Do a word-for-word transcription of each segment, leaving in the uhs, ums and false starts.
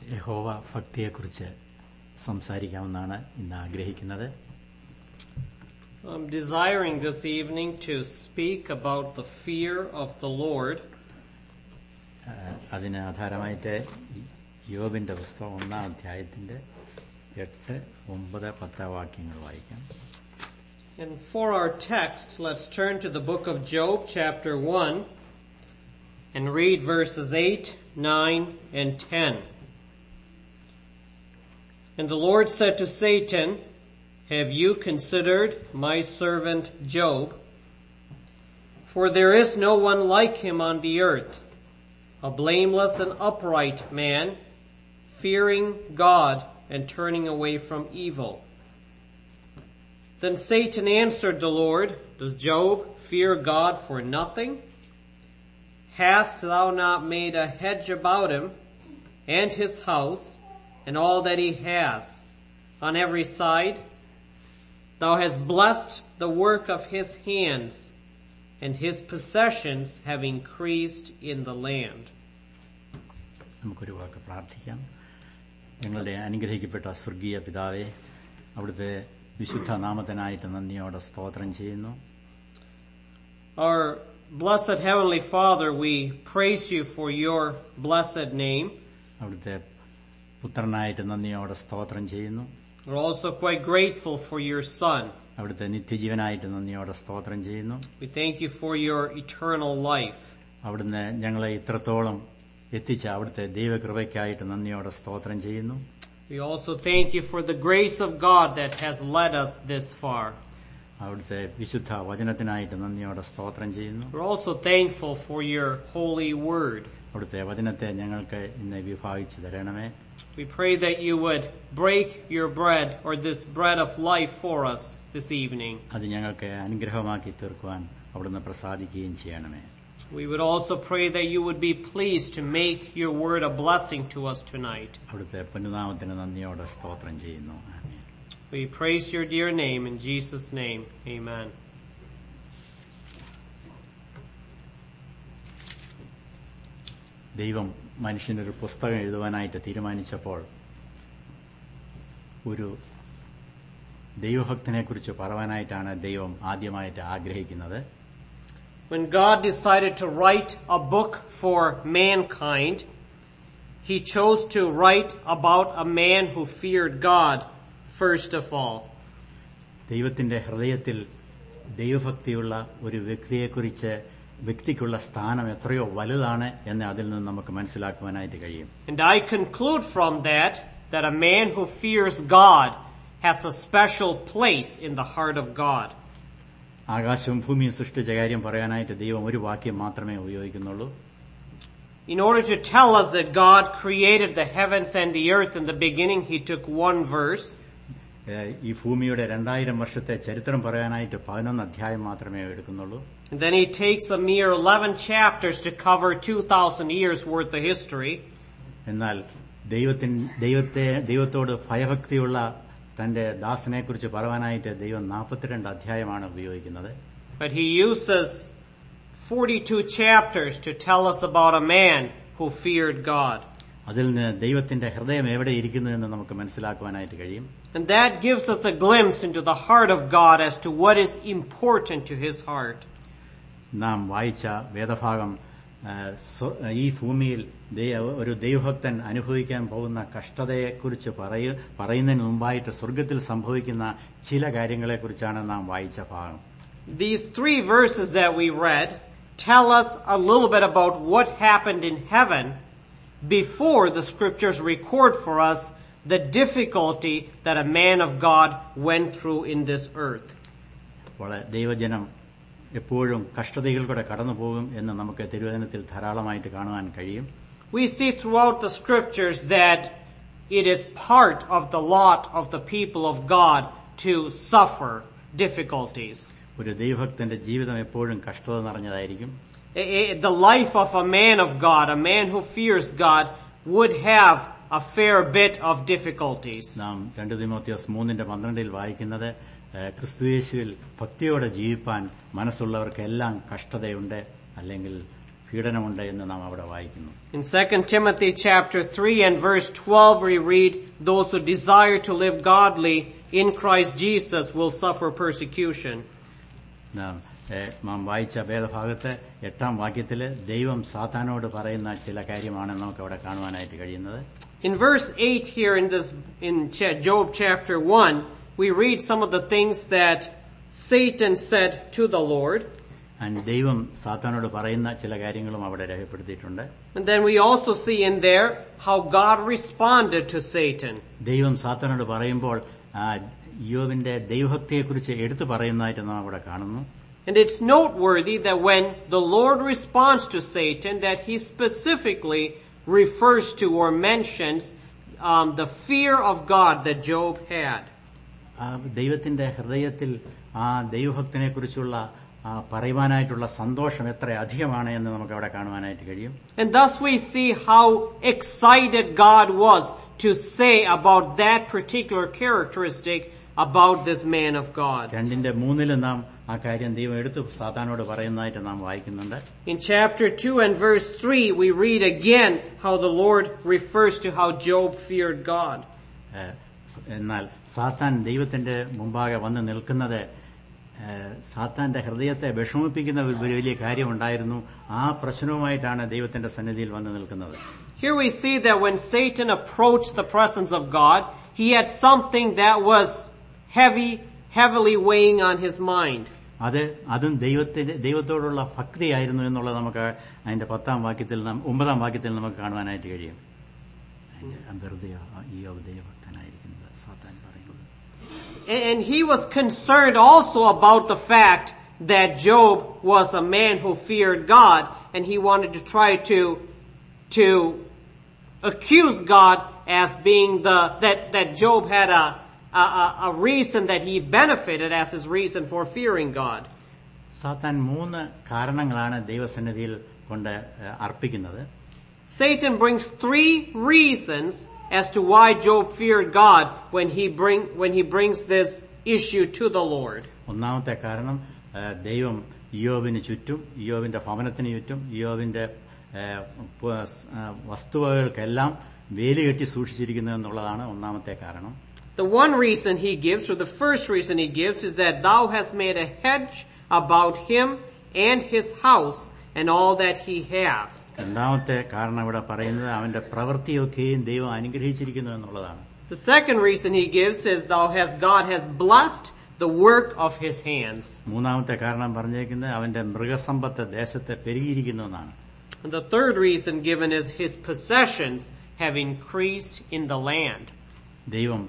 യഹോവ ഭക്തിയെക്കുറിച്ച് സംസാരിക്കാമെന്നാണ് ഇന്ന് ആഗ്രഹിക്കുന്നത്. I'm desiring this evening to speak about the fear of the Lord. അതിന് ആധാരമായിട്ട് യോബിന്റെ പുസ്തകം ഒന്നാം അധ്യായത്തിന്റെ എട്ട് ഒമ്പത് പത്ത് വാക്യങ്ങൾ വായിക്കാം. And for our text, let's turn to the book of Job, chapter one, and read verses eight, nine, and ten. And the Lord said to Satan, "Have you considered my servant Job? For there is no one like him on the earth, a blameless and upright man, fearing God and turning away from evil." Then Satan answered the Lord, "Does Job fear God for nothing? Hast thou not made a hedge about him and his house and all that he has on every side? Thou hast blessed the work of his hands, and his possessions have increased in the land." നമുക്കൊരു വാക്ക് പ്രാർത്ഥിക്കാം. ഞങ്ങളുടെ അനുഗ്രഹിക്കപ്പെട്ട സ്വർഗീയ പിതാവേ, അവിടുത്തെ വിശുദ്ധ നാമത്തിനായിട്ട് നന്ദിയോടെ സ്തോത്രം ചെയ്യുന്നു. Our blessed Heavenly Father, we praise you for your blessed name. അവിടുത്തെ പുത്രനായിട്ട് നന്ദിയോടെ സ്തോത്രം ചെയ്യുന്നു. We're also quite grateful for your Son. അവിടുത്തെ നിത്യജീവനായിട്ട് നന്ദിയോടെ സ്തോത്രം ചെയ്യുന്നു. We thank you for your eternal life. അവിടുന്ന് ഞങ്ങളെ ഇത്രത്തോളം എത്തിച്ച അവിടുത്തെ ദൈവകൃപയ്ക്കായിട്ട് നന്ദിയോടെ സ്തോത്രം ചെയ്യുന്നു. We also thank you for the grace of God that has led us this far. അവിടുത്തെ വിശുദ്ധ വചനത്തിനായിട്ട് നന്ദിയോടെ സ്തോത്രം ചെയ്യുന്നു. We're also thankful for your holy word. അവിടുത്തെ വചനത്തെ ഞങ്ങൾക്ക് ഇന്ന് വിഭാഗിച്ചു തരണമേ. We pray that you would break your bread, or this bread of life, for us this evening. അത് ഞങ്ങൾക്ക് അനുഗ്രഹമാക്കി തീർക്കുവാൻ അവിടുന്ന് പ്രസാദിക്കുകയും ചെയ്യണമേ. We would also pray that you would be pleased to make your word a blessing to us tonight. അവിടുത്തെ പൊന്നുനാമത്തിന് നന്ദിയോടെ സ്തോത്രം ചെയ്യുന്നു. ആമേൻ. We praise your dear name in Jesus' name. Amen. ദൈവം മനുഷ്യനൊരു പുസ്തകം എഴുതുവാനായിട്ട് തീരുമാനിച്ചപ്പോൾ ഒരു ദൈവഭക്തനെ കുറിച്ച് പറയാനായിട്ടാണ് ദൈവം ആദ്യമായിട്ട് ആഗ്രഹിക്കുന്നത്. When God decided to write a book for mankind, he chose to write about a man who feared God first of all. ദൈവത്തിന്റെ ഹൃദയത്തിൽ ദൈവഭക്തിയുള്ള ഒരു വ്യക്തിയെക്കുറിച്ച് വ്യക്തിക്കുള്ള സ്ഥാനം എത്രയോ വലുതാണ് എന്ന് അതിൽ നിന്ന് നമുക്ക് മനസ്സിലാക്കുവാനായിട്ട് കഴിയും. And I conclude from that that a man who fears God has a special place in the heart of God. ആകാശവും ഭൂമിയും സൃഷ്ടിച്ച കാര്യം പറയാനായിട്ട് ദൈവം ഒരു വാക്യം മാത്രമേ ഉപയോഗിക്കുന്നുള്ളൂ. In order to tell us that God created the heavens and the earth in the beginning, he took one verse. ഈ ഭൂമിയുടെ രണ്ടായിരം വർഷത്തെ ചരിത്രം പറയാനായിട്ട് പതിനൊന്ന് അധ്യായം മാത്രമേ എടുക്കുന്നുള്ളൂ. And then he takes a mere eleven chapters to cover two thousand years worth of history. എന്നാൽ ദൈവത്തിൻ ദൈവത്തെ ദൈവത്തോട് ഭയഭക്തിയുള്ള തന്റെ ദാസനെ കുറിച്ച് പറയാനായിട്ട് ദൈവം നാൽപ്പത്തിരണ്ട് അധ്യായമാണ് ഉപയോഗിക്കുന്നത്. But he uses forty-two chapters to tell us about a man who feared God. അതിൽ നിന്ന് ദൈവത്തിന്റെ ഹൃദയം എവിടെ ഇരിക്കുന്നു എന്ന് നമുക്ക് മനസ്സിലാക്കുവാനായിട്ട് കഴിയും. And that gives us a glimpse into the heart of God as to what is important to his heart. നാം വായിച്ച വേദഭാഗം ഈ ഭൂമിയിൽ ഒരു ദൈവഭക്തൻ അനുഭവിക്കാൻ പോകുന്ന കഷ്ടതയെക്കുറിച്ച് പറയുന്നതിന് മുമ്പായിട്ട് സ്വർഗത്തിൽ സംഭവിക്കുന്ന ചില കാര്യങ്ങളെക്കുറിച്ചാണ് നാം വായിച്ച ഭാഗം. These three verses that we read tell us a little bit about what happened in heaven before the scriptures record for us the difficulty that a man of God went through in this earth. വളരെ ദൈവജനം എപ്പോഴും കഷ്ടതകളിലൂടെ കടന്നു പോകും എന്ന് നമുക്ക് തിരുവചനത്തിൽ ധാരാളമായിട്ട് കാണുവാൻ കഴിയും. We see throughout the scriptures that it is part of the lot of the people of God to suffer difficulties. ഒരു ദൈവഭക്തന്റെ ജീവിതം എപ്പോഴും കഷ്ടത നിറഞ്ഞതായിരിക്കും. The life of a man of God, a man who fears God, would have a fair bit of difficulties. നാം രണ്ട് തിമോഥെയോസ് മൂന്നിന്റെ പന്ത്രണ്ടിൽ വായിക്കുന്നത് ക്രിസ്തുയേശുവിൽ ഭക്തിയോടെ ജീവിപ്പാൻ മനസ്സുള്ളവർക്കെല്ലാം കഷ്ടതയുണ്ട്, അല്ലെങ്കിൽ പീഡനമുണ്ട് എന്ന് നാം അവിടെ വായിക്കുന്നു. In Second Timothy chapter three and verse twelve we read, those who desire to live godly in Christ Jesus will suffer persecution. നാം നാം വായിച്ച വേദഭാഗത്ത് എട്ടാം വാക്യത്തിൽ ദൈവം സാത്താനോട് പറയുന്ന ചില കാര്യമാണ് നമുക്ക് അവിടെ കാണുവാനായിട്ട് കഴിയുന്നത്. In verse eight here in this, in Job chapter one, we read some of the things that Satan said to the Lord. And ദൈവം സാത്താനോട് പറയുന്ന ചില കാര്യങ്ങളും അവിടെ രേഖപ്പെടുത്തിയിട്ടുണ്ട്. And then we also see in there how God responded to Satan. ദൈവം സാത്താനോട് പറയുമ്പോൾ യോബിന്റെ ദൈവഭക്തിയെക്കുറിച്ച് എടുത്തു പറയുന്നതായിട്ട് നാം അവിടെ കാണുന്നു. And it's noteworthy that when the Lord responds to Satan, that he specifically refers to or mentions um, the fear of God that Job had. ദൈവത്തിന്റെ ഹൃദയത്തിൽ ആ ദൈവഭക്തനെ കുറിച്ചുള്ള പറയുവാനായിട്ടുള്ള സന്തോഷം എത്ര അധികമാണ് എന്ന് നമുക്ക് അവിടെ കാണുവാനായിട്ട് കഴിയും. And thus we see how excited God was to say about that particular characteristic about this man of God. രണ്ടിന്റെ മൂന്നിലും നാം ആ കാര്യം ദൈവം എടുത്ത് സാത്താനോട് പറയുന്നതായിട്ട് നാം വായിക്കുന്നുണ്ട്. In chapter two and verse three we read again how the Lord refers to how Job feared God. എന്നാൽ സാത്താൻ ദൈവത്തിന്റെ മുമ്പാകെ വന്ന് നിൽക്കുന്നത് സാത്താന്റെ ഹൃദയത്തെ വിഷമിപ്പിക്കുന്ന ഒരു വലിയ കാര്യമുണ്ടായിരുന്നു. ആ പ്രശ്നവുമായിട്ടാണ് ദൈവത്തിന്റെ സന്നിധിയിൽ വന്ന് നിൽക്കുന്നത്. Here we see that when Satan approached the presence of God, he had something that was heavy, heavily weighing on his mind. അത് അതും ദൈവത്തിന്റെ ദൈവത്തോടുള്ള ഭക്തിയായിരുന്നു എന്നുള്ളത് നമുക്ക് അതിന്റെ പത്താം വാക്യത്തിൽ നാം ഒമ്പതാം വാക്യത്തിൽ നമുക്ക് കാണുവാനായിട്ട് കഴിയും. വെറുതെ ഈ ദൈവഭക്തനായിരിക്കുന്നത് സാത്താൻ പറയുന്നത്. And he was concerned also about the fact that Job was a man who feared God, and he wanted to try to to accuse God as being the that that Job had a a a reason that he benefited as his reason for fearing God. സാത്താൻ മൂന്ന് കാരണങ്ങളാണ് ദൈവസന്നിധിയിൽ കൊണ്ട് അർപ്പിക്കുന്നത്. Satan brings three reasons as to why Job feared God when he bring when he brings this issue to the Lord. ഒന്നാമത്തെ കാരണം ദൈവം യോബിന് ചുറ്റും യോബിന്റെ ഭവനത്തിന് ചുറ്റും യോബിന്റെ വസ്തുവകൾക്കെല്ലാം വേലി കെട്ടി സൂക്ഷിച്ചിരിക്കുന്നു എന്നുള്ളതാണ് ഒന്നാമത്തെ കാരണം. The one reason he gives, or the first reason he gives, is that thou hast made a hedge about him and his house and all that he has. രണ്ടാമത്തെ കാരണം ഇവിടെ പറയുന്നത് അവന്റെ പ്രവൃത്തിയൊക്കെയും ദൈവം അനുഗ്രഹിച്ചിരിക്കുന്നു എന്നുള്ളതാണ്. The second reason he gives is thou has God has blessed the work of his hands. മൂന്നാമത്തെ കാരണം പറഞ്ഞേക്കുന്നത് അവന്റെ മൃഗസമ്പത്ത് ദേശത്തെ പെരുകിയിരിക്കുന്നു എന്നാണ്. And the third reason given is his possessions have increased in the land. ദൈവം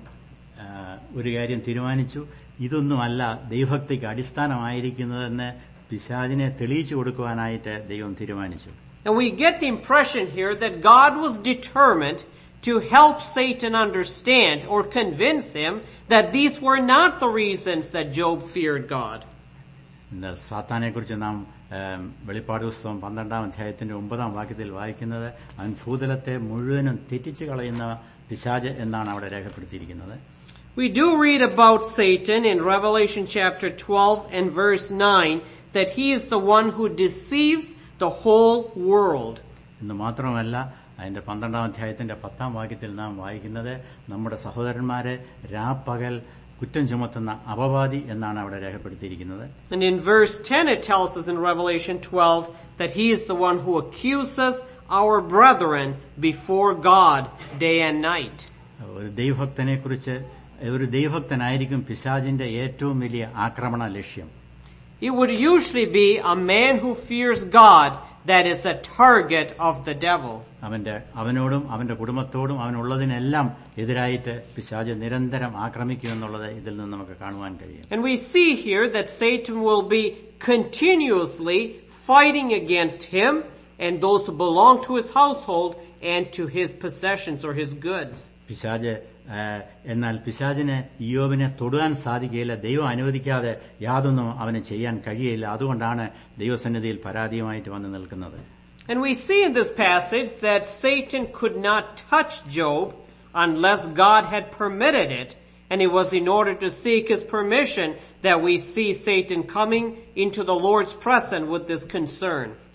ഒരു കാര്യം തീരുമാനിച്ചു, ഇതൊന്നുമല്ല ദൈവഭക്തിക്ക് അടിസ്ഥാനമായിരിക്കുന്നതെന്ന് പിശാചിനെ തെളിയിച്ചു കൊടുക്കുവാനായിട്ട് ദൈവം തീരുമാനിച്ചു. And we get the impression here that God was determined to help Satan understand or convince him that these were not the reasons that Job feared God. ഇന്ന് സാത്താനെ കുറിച്ച് നാം വെളിപ്പാട് പുസ്തകം പന്ത്രണ്ടാം അധ്യായത്തിന്റെ ഒമ്പതാം വാക്യത്തിൽ വായിക്കുന്നത് അവൻ ഭൂതലത്തെ മുഴുവനും തെറ്റിച്ചു കളയുന്ന പിശാച് എന്നാണ് അവിടെ രേഖപ്പെടുത്തിയിരിക്കുന്നത്. We do read about Satan in Revelation chapter twelve and verse nine that he is the one who deceives the whole world. എന്ന് മാത്രമല്ല അതിന്റെ പന്ത്രണ്ടാം അധ്യായത്തിന്റെ പത്താം വാക്യത്തിൽ നാം വായിക്കുന്നത് നമ്മുടെ സഹോദരന്മാരെ രാപ്പകൽ കുറ്റം ചുമത്തുന്ന അപവാദി എന്നാണ് അവിടെ രേഖപ്പെടുത്തിയിരിക്കുന്നത്. And in verse ten it tells us in Revelation twelve that he is the one who accuses our brethren before God day and night. ഒരു ദൈവഭക്തനെ കുറിച്ച് ഒരു ദൈവഭക്തനായിരിക്കും പിശാചിന്റെ ഏറ്റവും വലിയ ആക്രമണ ലക്ഷ്യം. It would usually be a man who fears God that is a target of the devil. അവന്റെ അവനോടും അവന്റെ കുടുംബത്തോടും അവനുള്ളതിനെല്ലാം എതിരായിട്ട് പിശാച് നിരന്തരം ആക്രമിക്കുമെന്നുള്ളത് ഇതിൽ നിന്ന് നമുക്ക് കാണുവാൻ കഴിയും. And we see here that Satan will be continuously fighting against him and those who belong to his household and to his possessions or his goods. പിശാച് എന്നാൽ പിശാചിന് യോബിനെ തൊടുവാൻ സാധിക്കുകയില്ല. ദൈവം അനുവദിക്കാതെ യാതൊന്നും അവന് ചെയ്യാൻ കഴിയില്ല. അതുകൊണ്ടാണ് ദൈവസന്നിധിയിൽ പരാതിയുമായിട്ട് വന്ന് നിൽക്കുന്നത്. And we see in this passage that Satan could not touch Job unless God had permitted it, and it was in order to seek his permission that we see Satan coming into the Lord's presence with this concern.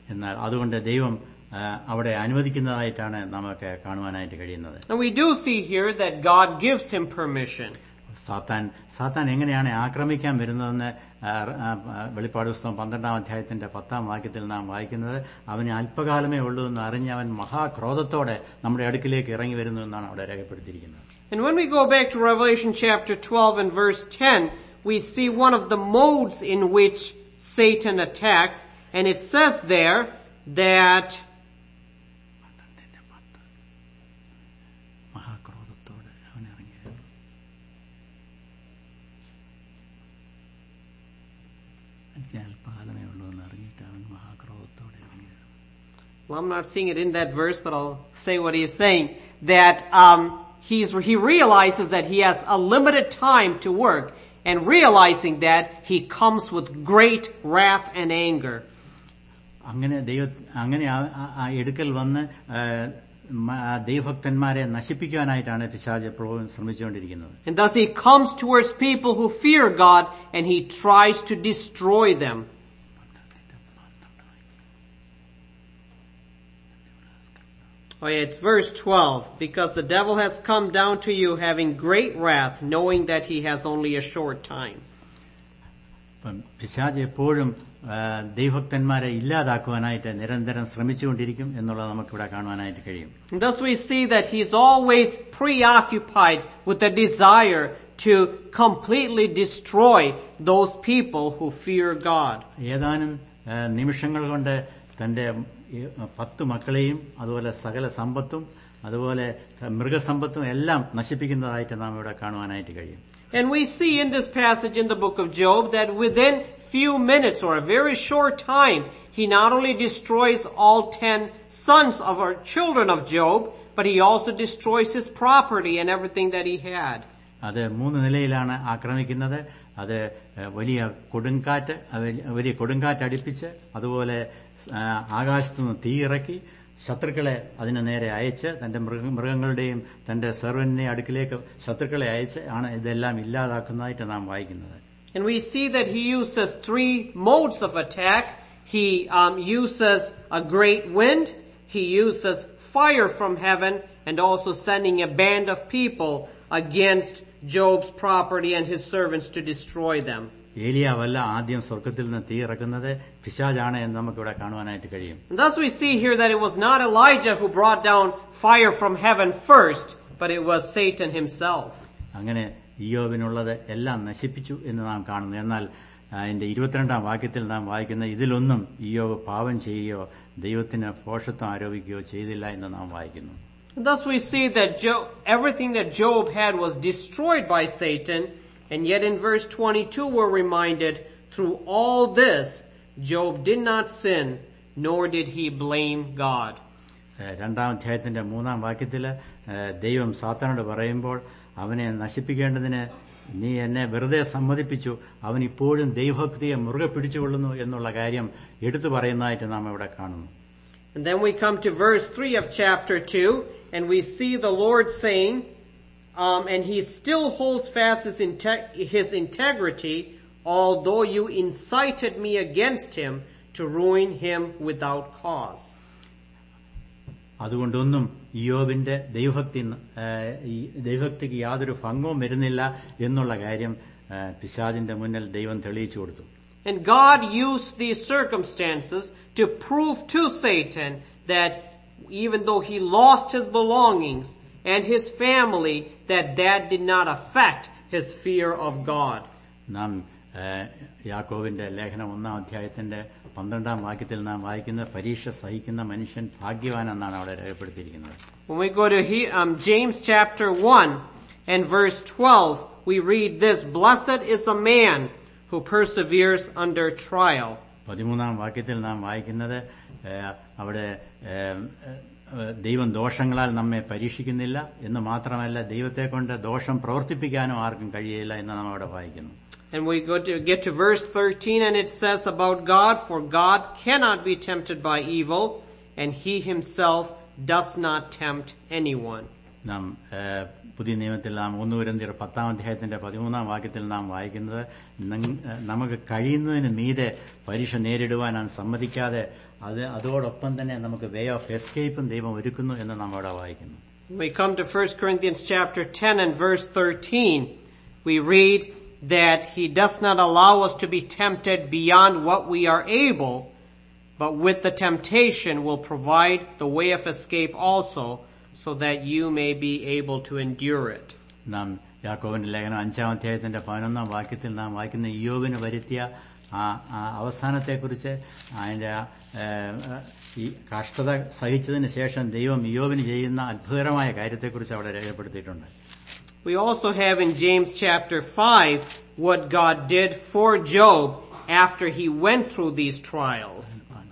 എന്നാൽ അതുകൊണ്ട് ദൈവം അവിടെ അനുവദിക്കുന്നതായിട്ടാണ് നമുക്ക് കാണുവാനായിട്ട് കഴിയുന്നത്. And we do see here that God gives him permission. സാത്താൻ സാത്താൻ എങ്ങനെയാണ് ആക്രമിക്കാൻ വരുന്നതെന്ന് വെളിപ്പാട് പുസ്തകം പന്ത്രണ്ടാം അധ്യായത്തിന്റെ പത്താം വാക്യത്തിൽ നാം വായിക്കുന്നത്. അവന് അല്പകാലമേ ഉള്ളൂ എന്ന് അറിഞ്ഞ് അവൻ മഹാക്രോധത്തോടെ നമ്മുടെ അടുക്കിലേക്ക് ഇറങ്ങി വരുന്നു എന്നാണ് അവിടെ രേഖപ്പെടുത്തിയിരിക്കുന്നത്. And when we go back to Revelation chapter twelve and verse ten, we see one of the modes in which Satan attacks, and it says there that Well, I'm not seeing it in that verse, but I'll say what he is saying. That um, he's, he realizes that he has a limited time to work, and realizing that he comes with great wrath and anger. അങ്ങനെ ദൈവ അങ്ങനെ എടുക്കൽ വന്ന് ദൈവഭക്തന്മാരെ നശിപ്പിക്കാനായിട്ടാണ് പിശാച് എപ്പോഴും ശ്രമിച്ചുകൊണ്ടിരിക്കുന്നത്. And thus he comes towards people who fear God, and he tries to destroy them. Oh yeah, it's verse twelve. Because the devil has come down to you having great wrath, knowing that he has only a short time. പിശാച് എപ്പോഴും ദൈവഭക്തന്മാരെ ഇല്ലാതാക്കുവാനായിട്ട് നിരന്തരം ശ്രമിച്ചുകൊണ്ടിരിക്കും എന്നുള്ളത് നമുക്കിവിടെ കാണുവാനായിട്ട് കഴിയും. Thus we see that he's always preoccupied with the desire to completely destroy those people who fear God. ഏതാനും നിമിഷങ്ങൾ കൊണ്ട് തന്റെ പത്ത് മക്കളെയും അതുപോലെ സകല സമ്പത്തും അതുപോലെ മൃഗസമ്പത്തും എല്ലാം നശിപ്പിക്കുന്നതായിട്ട് നാം ഇവിടെ കാണുവാനായിട്ട് കഴിയും. And we see in this passage in the book of Job that within few minutes or a very short time, he not only destroys all ten sons of our children of Job, but he also destroys his property and everything that he had. അത് മൂന്ന് നിലയിലാണ് ആക്രമിക്കുന്നത്. അത് വലിയ കൊടുങ്കാറ്റ് വലിയ കൊടുങ്കാറ്റ് അടിപ്പിച്ച് അതുപോലെ ആകാശത്തുനിന്ന് തീയിറക്കി ശത്രുക്കളെ അതിന് നേരെ അയച്ച് തന്റെ മൃഗങ്ങളുടെയും തന്റെ സെർവന്റിനെ അടുക്കിലേക്ക് ശത്രുക്കളെ അയച്ച് ആണ് ഇതെല്ലാം ഇല്ലാതാക്കുന്നതായിട്ട് നാം വായിക്കുന്നത്. And we see that he uses three modes of attack. He um, uses a great wind, he uses fire from heaven, and also sending a band of people against Job's property and his servants to destroy them. ഏലിയാവല്ല ആദ്യം സ്വർഗ്ഗത്തിൽ നിന്ന് തീ ഇറക്കുന്നത്, പിശാചാണ് എന്ന് നമുക്കിവിടെ കാണുവാനായിട്ട് കഴിയും. Thus we see here that it was not Elijah who brought down fire from heaven first, but it was Satan himself. അങ്ങനെ ഇയ്യോബിനുള്ളത് എല്ലാം നശിപ്പിച്ചു എന്ന് നാം കാണുന്നു. എന്നാൽ അതിന്റെ ഇരുപത്തിരണ്ടാം വാക്യത്തിൽ നാം വായിക്കുന്ന ഇതിലൊന്നും ഇയ്യോബ് പാപം ചെയ്യുകയോ ദൈവത്തിന് ഭോഷത്വം ആരോപിക്കുകയോ ചെയ്തില്ല എന്ന് നാം വായിക്കുന്നു. Thus we see that Job, everything that Job had was destroyed by Satan, and yet in verse twenty-two we're reminded, through all this, Job did not sin, nor did he blame God. രണ്ടാം അധ്യായത്തിന്റെ മൂന്നാം വാക്യത്തിൽ ദൈവം സാത്താനോട് പറയുമ്പോൾ അവനെ നശിപ്പിക്കേണ്ടതിന് നീ എന്നെ വെറുതെ സമ്മതിപ്പിച്ചു, അവൻ ഇപ്പോഴും ദൈവഭക്തിയെ മുറുകെ പിടിച്ചുകൊള്ളുന്നു എന്നുള്ള കാര്യം എടുത്തു പറയുന്നതായിട്ട് നാം ഇവിടെ കാണുന്നു. And then we come to verse three of chapter two, and we see the Lord saying, um, and he still holds fast his, inte- his integrity, although you incited me against him to ruin him without cause. അതുകൊണ്ടൊന്നും ഇയ്യോബിന്റെ ദൈവഭക്തി ദൈവഭക്തിക്ക് യാതൊരു ഭംഗവും വരുന്നില്ല എന്നുള്ള കാര്യം പിശാചിന്റെ മുന്നിൽ ദൈവം തെളിയിച്ചു കൊടുത്തു. And God used these circumstances to prove to Satan that even though he lost his belongings and his family, that that did not affect his fear of God. നാം യാക്കോബിന്റെ ലേഖനം ഒന്നാം അധ്യായത്തിന്റെ പന്ത്രണ്ടാം വാക്യത്തിൽ നാം വായിക്കുന്ന പരീക്ഷ സഹിക്കുന്ന മനുഷ്യൻ ഭാഗ്യവാൻ എന്നാണ് അവിടെ രേഖപ്പെടുത്തിയിരിക്കുന്നത്. When we go to he, um, James chapter one and verse twelve, we read this, "Blessed is a man who perseveres under trial." പതിമൂന്നാം വാക്യത്തിൽ നാം വായിക്കുന്നത് അവിടെ ദൈവം ദോഷങ്ങളാൽ നമ്മെ പരീക്ഷിക്കുന്നില്ല എന്ന് മാത്രമല്ല ദൈവത്തെ കൊണ്ട് ദോഷം പ്രവർത്തിപ്പിക്കാനും ആർക്കും കഴിയില്ല എന്ന് നാം അവിടെ വായിക്കുന്നു. And we go to get to verse thirteen, and it says about God, "For God cannot be tempted by evil, and he himself does not tempt anyone." നാം പുതിയ നിയമത്തിൽ നാം ഒന്ന് കൊരിന്ത്യർ പത്താം അധ്യായത്തിന്റെ പതിമൂന്നാം വാക്യത്തിൽ നാം വായിക്കുന്നത് നമുക്ക് കഴിയുന്നതിന് മീതെ പരീക്ഷ നേരിടുവാൻ നാം സമ്മതിക്കാതെ അത് അതോടൊപ്പം തന്നെ നമുക്ക് വേ ഓഫ് എസ്കേപ്പും ദൈവം ഒരുക്കുന്നു എന്ന് നാം അവിടെ വായിക്കുന്നു. We come to First Corinthians chapter ten and verse thirteen. We read that he does not allow us to be tempted beyond what we are able, but with the temptation will provide the way of escape also, so that you may be able to endure it. നാം യാക്കോബിന്റെ ലേഖനം അഞ്ചാം അധ്യായത്തിന്റെ പതിനൊന്നാം വാക്യത്തിൽ നാം വായിക്കുന്ന ഇയ്യോബിന് വരുത്തിയ ആ അവസാനത്തെക്കുറിച്ച് അതിന്റെ ഈ കഷ്ടത സഹിച്ചതിന് ശേഷം ദൈവം ഇയ്യോബിന് ചെയ്യുന്ന അത്ഭുതകരമായ കാര്യത്തെക്കുറിച്ച് അവിടെ രേഖപ്പെടുത്തിയിട്ടുണ്ട്. We also have in James chapter five what God did for Job after he went through these trials.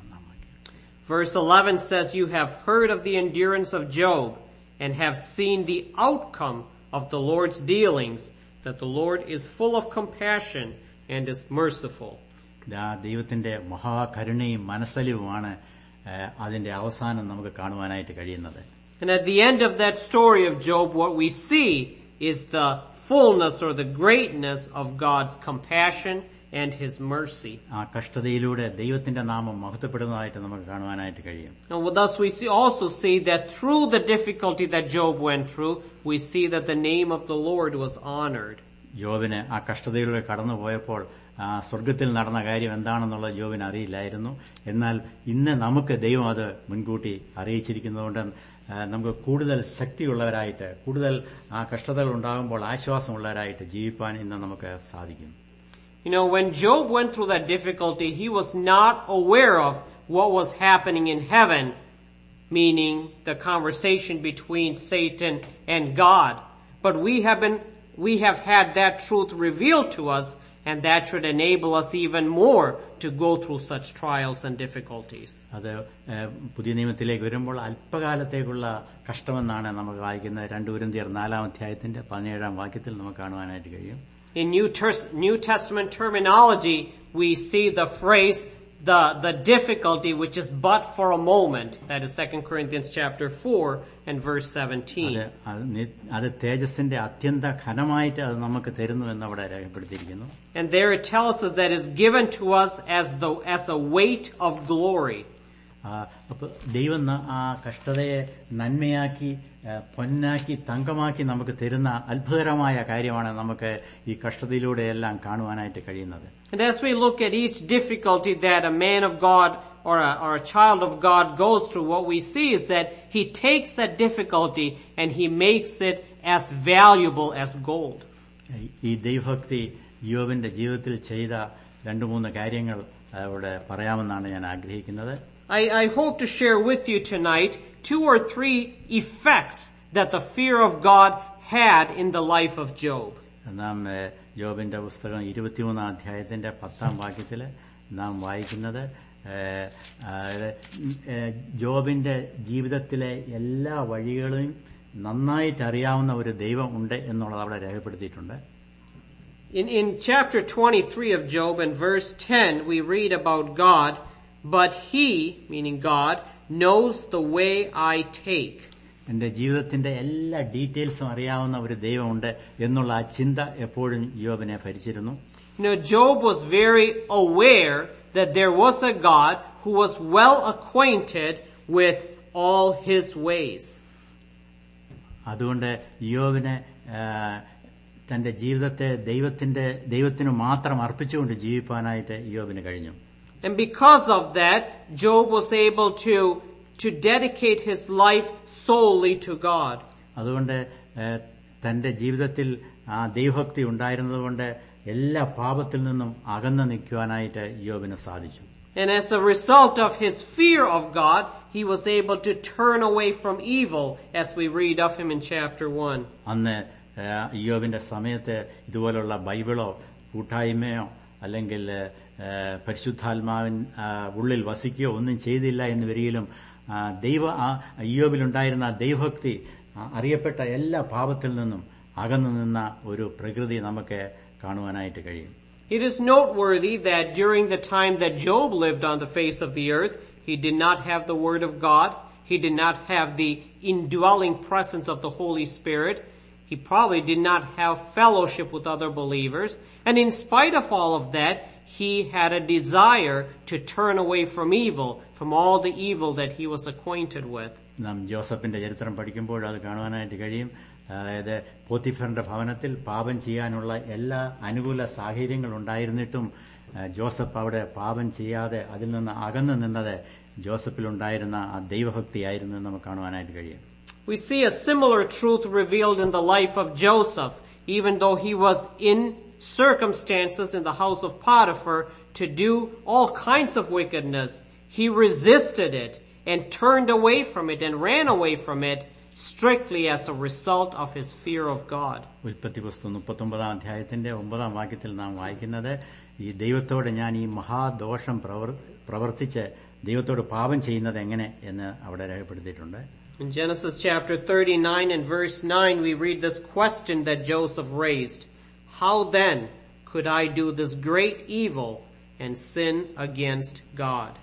Verse eleven says, "You have heard of the endurance of Job and have seen the outcome of the Lord's dealings, that the Lord is full of compassion and is merciful." ദൈവത്തിന്റെ മഹാകരുണയും മനസ്സലിവുമാണ് അതിന്റെ അവസാനം നമുക്ക് കാണുവാനായിട്ട് കഴിയുന്നത്. And at the end of that story of Job, what we see is the fullness or the greatness of God's compassion and his mercy. ആ കഷ്ടതയിലൂടെ ദൈവത്തിന്റെ നാമം മഹത്വപ്പെടുന്നതായിട്ട് നമുക്ക് കാണുവാനായിട്ട് കഴിയും. And thus we see also see that through the difficulty that Job went through, we see that the name of the Lord was honored. ജോബിന് ആ കഷ്ടതയിലൂടെ കടന്നു പോയപ്പോൾ സ്വർഗത്തിൽ നടന്ന കാര്യം എന്താണെന്നുള്ളത് ജോബിന് അറിയില്ലായിരുന്നു. എന്നാൽ ഇന്ന് നമുക്ക് ദൈവം അത് മുൻകൂട്ടി അറിയിച്ചിരിക്കുന്നതുകൊണ്ട് നമുക്ക് കൂടുതൽ ശക്തിയുള്ളവരായിട്ട്, കൂടുതൽ ആ കഷ്ടതകൾ ഉണ്ടാകുമ്പോൾ ആശ്വാസമുള്ളവരായിട്ട് ജീവിപ്പാൻ ഇന്ന് നമുക്ക് സാധിക്കും. You know, when Job went through that difficulty, he was not aware of what was happening in heaven, meaning the conversation between Satan and God. But we have been, we have had that truth revealed to us, and that should enable us even more to go through such trials and difficulties. അത് പുതിയ നിയമത്തിലേക്ക് വരുമ്പോൾ അല്പകാലത്തേക്കുള്ള കഷ്ടമെന്നാണ് നമുക്ക് വായിക്കുന്നത്. രണ്ട് കൊരിന്ത്യർ നാലാം അധ്യായത്തിന്റെ പതിനേഴാം വാക്യത്തിൽ നമുക്ക് കാണുവാനായിട്ട് കഴിയും. In New, Ter- New Testament terminology, we see the phrase, the, the difficulty which is but for a moment. That is Second Corinthians chapter four and verse seventeen. അത് തേജസ്സിന്റെ അത്യന്ത ഘനമായിട്ട് അത് നമുക്ക് തരുന്നു എന്ന് അവിടെ രേഖപ്പെടുത്തിയിരിക്കുന്നു. And there it tells us that it's given to us as the, as a weight of glory. അപ്പൊ ദൈവം ആ കഷ്ടതയെ നന്മയാക്കി പൊന്നാക്കി തങ്കമാക്കി നമുക്ക് തരുന്ന അത്ഭുതകരമായ കാര്യമാണ് നമുക്ക് ഈ കഷ്ടതയിലൂടെയെല്ലാം കാണുവാനായിട്ട് കഴിയുന്നത്. And as we look at each difficulty that a man of God or a, or a child of God goes through, what we see is that he takes that difficulty and he makes it as valuable as gold. ഈ ദൈവഭക്തി യോബിന്റെ ജീവിതത്തിൽ ചെയ്ത രണ്ടു മൂന്ന് കാര്യങ്ങൾ അവിടെ പറയാമെന്നാണ് ഞാൻ ആഗ്രഹിക്കുന്നത്. I, I hope to share with you tonight two or three effects that the fear of God had in the life of Job. നാം ജോബിന്റെ പുസ്തകം ഇരുപത്തിമൂന്നാം അധ്യായത്തിന്റെ പത്താം വാക്യത്തിൽ നാം വായിക്കുന്നത് ജോബിന്റെ ജീവിതത്തിലെ എല്ലാ വഴികളും നന്നായിട്ട് അറിയാവുന്ന ഒരു ദൈവം ഉണ്ട് എന്നുള്ളത് അവിടെ രേഖപ്പെടുത്തിയിട്ടുണ്ട്. In, in chapter twenty-three of Job and verse ten, we read about God, but he, meaning God, knows the way I take. എന്റെ ജീവിതത്തിന്റെ എല്ലാ ഡീറ്റെയിൽസും അറിയാവുന്ന ഒരു ദൈവമുണ്ട് എന്നുള്ള ആ ചിന്ത എപ്പോഴും യോബിനെ ഭരിച്ചിരുന്നു. You know, Job was very aware that there was a God who was well acquainted with all his ways. അതുകൊണ്ട് യോബിനെ തന്റെ ജീവിതത്തെ ദൈവത്തിന്റെ ദൈവത്തിന് മാത്രം അർപ്പിച്ചുകൊണ്ട് ജീവിപ്പാനായിട്ട് യോബിന് കഴിഞ്ഞു. And because of that, Job was able to to dedicate his life solely to God. അതുകൊണ്ട് തന്റെ ജീവിതത്തിൽ ആ ദൈവഭക്തി ഉണ്ടായിരുന്നതുകൊണ്ട് എല്ലാ പാപത്തിൽ നിന്നും അകന്നു നിൽക്കുവാനായിട്ട് യോബിന് സാധിച്ചു. And as a result of his fear of God, he was able to turn away from evil, as we read of him in chapter one. അന്ന് യോബിന്റെ സമയത്ത് ഇതുപോലുള്ള ബൈബിളോ കൂട്ടായ്മയോ അല്ലെങ്കിൽ പരിശുദ്ധാത്മാവിൻ ഉള്ളിൽ വസിക്കുകയോ ഒന്നും ചെയ്തില്ല എന്ന് വരികിലും ദൈവ യോബിലുണ്ടായിരുന്ന ദൈവഭക്തി അറിയപ്പെട്ട എല്ലാ പാപത്തിൽ നിന്നും അകന്നു നിന്ന ഒരു പ്രകൃതി നമുക്ക് കാണുവാനായിട്ട് കഴിയും. It is noteworthy that during the time that Job lived on the face of the earth, he did not have the word of God, He did not have the indwelling presence of the Holy Spirit. He probably did not have fellowship with other believers. And in spite of all of that, he had a desire to turn away from evil, from all the evil that he was acquainted with. നാം ജോസഫിന്റെ ചരിത്രം പഠിക്കുമ്പോൾ അത് കാണുവാനായിട്ട് കഴിയും. അതായത് പോത്തിഫറിന്റെ ഭവനത്തിൽ പാപം ചെയ്യാനുള്ള എല്ലാ അനുകൂല സാഹചര്യങ്ങൾ ഉണ്ടായിരുന്നിട്ടും ജോസഫ് അവിടെ പാപം ചെയ്യാതെ അതിൽ നിന്ന് അകന്നു നിന്നത് ജോസഫിലുണ്ടായിരുന്ന ആ ദൈവഭക്തിയായിരുന്നു എന്ന് നമുക്ക് കാണുവാനായിട്ട് കഴിയും. We see a similar truth revealed in the life of Joseph. Even though he was in circumstances in the house of Potiphar to do all kinds of wickedness, he resisted it and turned away from it and ran away from it strictly as a result of his fear of God. ഉൽപ്പത്തി പുസ്തകം മുപ്പത്തൊമ്പതാം അധ്യായത്തിന്റെ ഒമ്പതാം വാക്യത്തിൽ നാം വായിക്കുന്നത്, ഈ ദൈവത്തോട് ഞാൻ ഈ മഹാദോഷം പ്രവർത്തിച്ച് ദൈവത്തോട് പാപം ചെയ്യുന്നത് എങ്ങനെ എന്ന് അവിടെ രേഖപ്പെടുത്തിയിട്ടുണ്ട്. In Genesis chapter thirty-nine and verse nine, we read this question that Joseph raised. How then could I do this great evil and sin against God?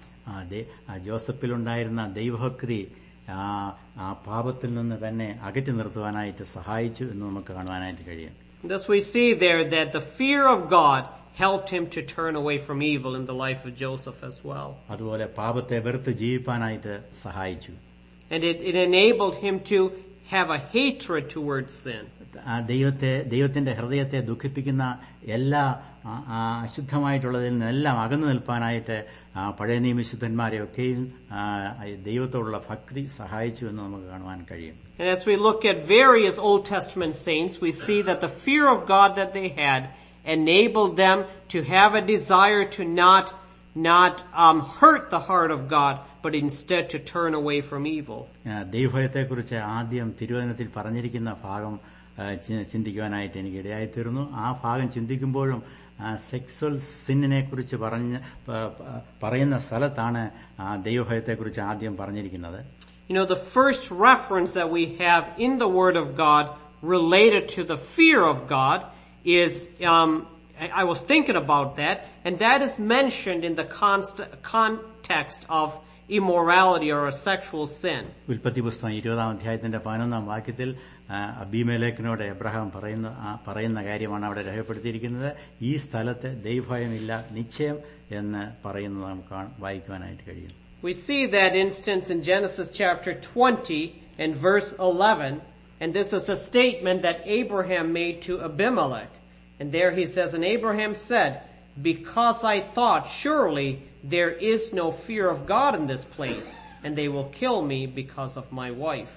ജോസഫിലുണ്ടായിരുന്ന ദൈവഭക്തി ആ പാപത്തിൽ നിന്ന് തന്നെ അകറ്റി നിർത്തുവാനായിട്ട് സഹായിച്ചു എന്ന് നമുക്ക് കാണുവാനായിട്ട് കഴിയും. Thus we see there that the fear of God helped him to turn away from evil in the life of Joseph as well. അതുപോലെ പാപത്തെ വെറുത്ത് ജീവിപ്പാനായിട്ട് സഹായിച്ചു. And it, it enabled him to have a hatred towards sin. ദൈവത്തെ ദൈവത്തിന്റെ ഹൃദയത്തെ ദുഃഖിപ്പിക്കുന്ന എല്ലാ അശുദ്ധമായിട്ടുള്ളതിൽ നിന്നെല്ലാം അകന്നു നിൽപ്പാനായിട്ട് പഴയ നിയമവിശുദ്ധന്മാരെയൊക്കെയും ദൈവത്തോടുള്ള ഭക്തി സഹായിച്ചു എന്ന് നമുക്ക് കാണുവാൻ കഴിയും. And as we look at various Old Testament saints, we see that the fear of God that they had enabled them to have a desire to not not um, hurt the heart of God, but instead to turn away from evil. ദൈവഭയത്തെക്കുറിച്ച് ആദ്യം തിരുവചനത്തിൽ പറഞ്ഞിരിക്കുന്ന ഭാഗം ചിന്തിക്കുവാനായിട്ട് എനിക്ക് ഇടയായിത്തീർന്നു. ആ ഭാഗം ചിന്തിക്കുമ്പോഴും sexual സിന്നിനെ കുറിച്ച് പറഞ്ഞ പറയുന്ന സ്ഥലത്താണ് ദൈവഭയത്തെക്കുറിച്ച് ആദ്യം പറഞ്ഞിരിക്കുന്നത്. You know, the first reference that we have in the Word of God related to the fear of God is, um, I was thinking about that, and that is mentioned in the const- context of immorality or a sexual sin. ഉൽപ്പത്തി പുസ്തകം ഇരുപതാം അധ്യായത്തിന്റെ പതിനൊന്നാം വാക്യത്തിൽ അബീമേലെക്കിനോട് Abraham പറയുന്ന പറയുന്ന കാര്യമാണ് അവിടെ രേഖപ്പെടുത്തിയിരിക്കുന്നത്. ഈ സ്ഥലത്ത് ദൈവഭയമില്ല നിശ്ചയം എന്ന് പറയുന്നത് നമുക്ക് വായിക്കുവാനായിട്ട് കഴിയും. We see that instance in Genesis chapter twenty and verse eleven, and this is a statement that Abraham made to Abimelech. And there he says, and Abraham said, because I thought, surely there is no fear of God in this place, and they will kill me because of my wife.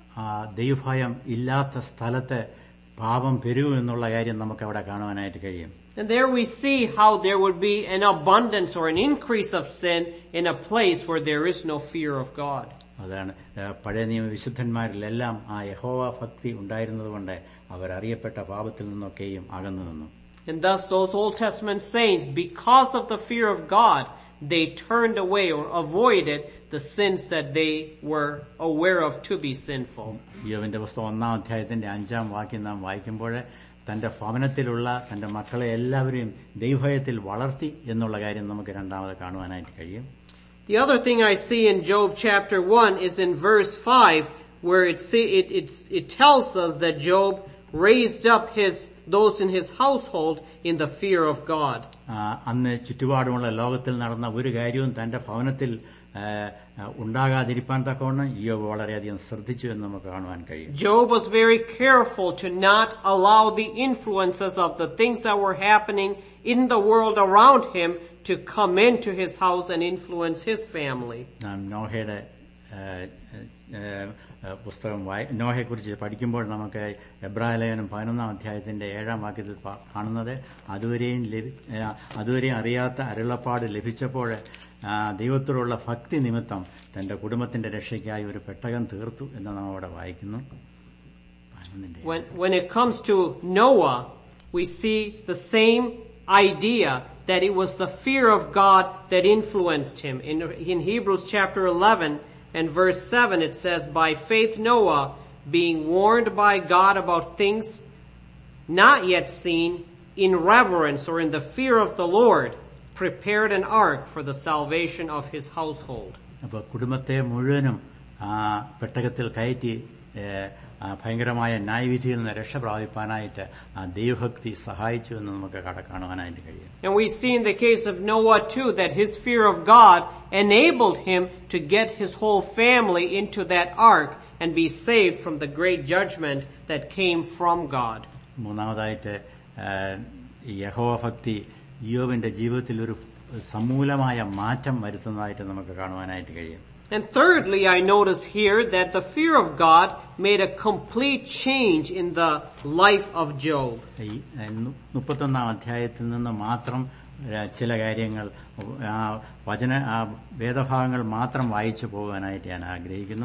ദൈവഭയം ഇല്ലാത്ത സ്ഥലത്ത് പാപം പെരുകും എന്നുള്ള കാര്യം നമുക്ക് അവിടെ കാണുവാനായിട്ട് കഴിയും. And there we see how there would be an abundance or an increase of sin in a place where there is no fear of God. അതാണ് പഴയ നിയമ വിശുദ്ധന്മാരിലെല്ലാം ആ യഹോവ ഭക്തി ഉണ്ടായിരുന്നതുകൊണ്ട് അവരറിയപ്പെട്ട പാപത്തിൽ നിന്നൊക്കെയും അകന്നു നിന്നു. And thus those Old Testament saints, because of the fear of God, they turned away or avoided the sins that they were aware of to be sinful. യോബിന്റെ പുസ്തകം ഒന്നാം അധ്യായത്തിന്റെ അഞ്ചാം വാക്യം നാം വായിക്കുമ്പോൾ തന്റെ ഭവനത്തിലുള്ള തന്റെ മക്കളെ എല്ലാവരെയും ദൈവഭയത്തിൽ വളർത്തി എന്നുള്ള കാര്യം നമുക്ക് രണ്ടാമത് കാണുവാനായിട്ട് കഴിയും. The other thing I see in Job chapter one is in verse five, where it it it, it tells us that Job raised up his those in his household in the fear of God. അന്ന് ചുറ്റുപാടുമുള്ള ലോകത്തിൽ നടന്ന ഒരു കാര്യവും തന്റെ ഭവനത്തിൽ ഉണ്ടാകാതിരിക്കാൻ തക്കവണ്ണം യോബ് വളരെയധികം ശ്രദ്ധിച്ചു എന്ന് നമുക്ക് കാണുവാൻ കഴിയും. Job was very careful to not allow the influences of the things that were happening in the world around him to come into his house and influence his family. നാം നോഹയുടെ പുസ്തകം നോഹയെ കുറിച്ച് പഠിക്കുമ്പോൾ നമുക്ക് എബ്രായലേഖനം പതിനൊന്നാം അധ്യായത്തിന്റെ ഏഴാം വാക്യത്തിൽ കാണുന്നത് അതുവരെയും അതുവരെയും അറിയാത്ത അരുളപ്പാട് ലഭിച്ചപ്പോൾ ദൈവത്തോടുള്ള ഭക്തി നിമിത്തം തന്റെ കുടുംബത്തിന്റെ രക്ഷയ്ക്കായി ഒരു പെട്ടകം തീർത്തു എന്ന് നാം അവിടെ വായിക്കുന്നു. When, when it comes to Noah, we see the same idea that it was the fear of God that influenced him. In, in Hebrews chapter eleven and verse seven it says, by faith Noah, being warned by God about things not yet seen, in reverence or in the fear of the Lord, prepared an ark for the salvation of his household. അപ്പോൾ കുടുംബത്തെ മുഴുവനും ആ പെട്ടകത്തിൽ കയറ്റി ഭയങ്കരമായ ന്യായവിധിയിൽ നിന്ന് രക്ഷ പ്രാപിപ്പാനായിട്ട് ആ ദൈവഭക്തി സഹായിച്ചു എന്ന് നമുക്ക് കാണുവാനായിട്ട് കഴിയും. And we see in the case of Noah too that his fear of God enabled him to get his whole family into that ark and be saved from the great judgment that came from God. മൂന്നാമതായിട്ട് യഹോവ ഭക്തി യോബിന്റെ ജീവിതത്തിൽ ഒരു സമൂലമായ മാറ്റം വരുത്തുന്നതായിട്ട് നമുക്ക് കാണുവാനായിട്ട് കഴിയും. And thirdly, I notice here that the fear of God made a complete change in the life of Job. മുപ്പത്തൊന്നാം അധ്യായത്തിൽ നിന്ന് മാത്രം ചില കാര്യങ്ങൾ ആ വചന ആ വേദഭാഗങ്ങൾ മാത്രം വായിച്ചു പോകാനായിട്ട് ഞാൻ ആഗ്രഹിക്കുന്നു.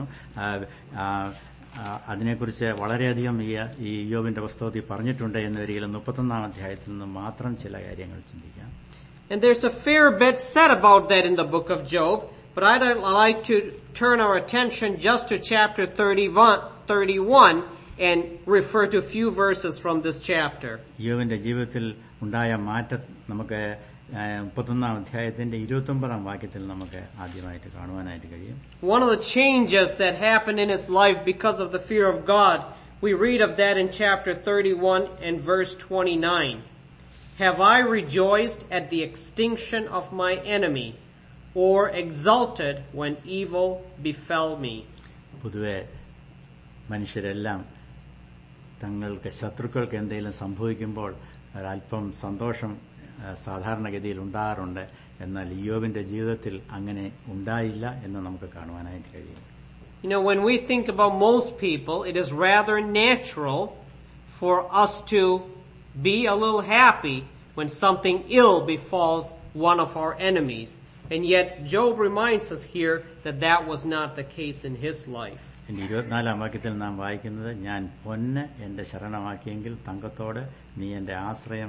അതിനെക്കുറിച്ച് വളരെയധികം ഈ യോബിന്റെ പുസ്തകത്തിൽ പറഞ്ഞിട്ടുണ്ട് എന്ന് വരികയിൽ മുപ്പത്തൊന്നാം അധ്യായത്തിൽ നിന്ന് മാത്രം ചില കാര്യങ്ങൾ ചിന്തിക്കാം. And there's a fair bit said about that in the book of Job. But I'd like to turn our attention just to chapter thirty-one and refer to a few verses from this chapter. യോബിന്റെ ജീവിതത്തിൽ ഉണ്ടായ മാറ്റം നമുക്ക് മുപ്പത്തൊന്നാം അധ്യായത്തിന്റെ ഇരുപത്തൊമ്പതാം വാക്യത്തിൽ നമുക്ക് ആദ്യമായിട്ട് കാണുവാനായിട്ട് കഴിയും. One of the changes that happened in his life because of the fear of God, we read of that in chapter thirty-one and verse twenty-nine. Have I rejoiced at the extinction of my enemy, or exulted when evil befell me? പൊതുവെ മനുഷ്യരെല്ലാം തങ്ങൾക്ക് ശത്രുക്കൾക്ക് എന്തെങ്കിലും സംഭവിക്കുമ്പോൾ ഒരല്പം സന്തോഷം സാധാരണഗതിയിൽ ഉണ്ടാകാറുണ്ട്. എന്നാൽ യോബിന്റെ ജീവിതത്തിൽ അങ്ങനെ ഉണ്ടായില്ല എന്ന് നമുക്ക് കാണുവാനായിട്ട് കഴിയും. You know, when we think about most people, it is rather natural for us to be a little happy when something ill befalls one of our enemies. And yet Job reminds us here that that was not the case in his life. ഇരുപത്തിനാലാം വാക്യത്തിൽ നാം വായിക്കുന്നത്, ഞാൻ പൊന്ന് എന്റെ ശരണമാക്കിയെങ്കിൽ തങ്കത്തോട് നീ എന്റെ ആശ്രയം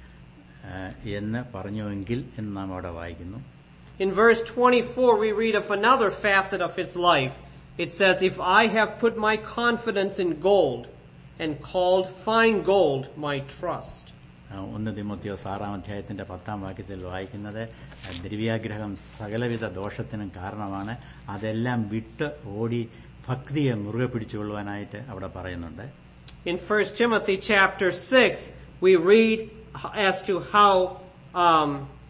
എന്ന് പറഞ്ഞുവെങ്കിൽ എന്ന് നാം അവിടെ വായിക്കുന്നു. In verse twenty-four we read of another facet of his life. It says, if I have put my confidence in gold and called fine gold my trust. ഒന്ന് തിമോത്തിയോസ് ആറാം അധ്യായത്തിന്റെ പത്താം വാക്യത്തിൽ വായിക്കുന്നത്, ദ്രവ്യാഗ്രഹം സകലവിധ ദോഷത്തിനും കാരണമാണ്, അതെല്ലാം വിട്ട് ഓടി ഭക്തിയെ മുറുകെ പിടിച്ചുകൊള്ളുവാനായിട്ട് അവിടെ പറയുന്നുണ്ട്. In First Timothy chapter six we read as to how um,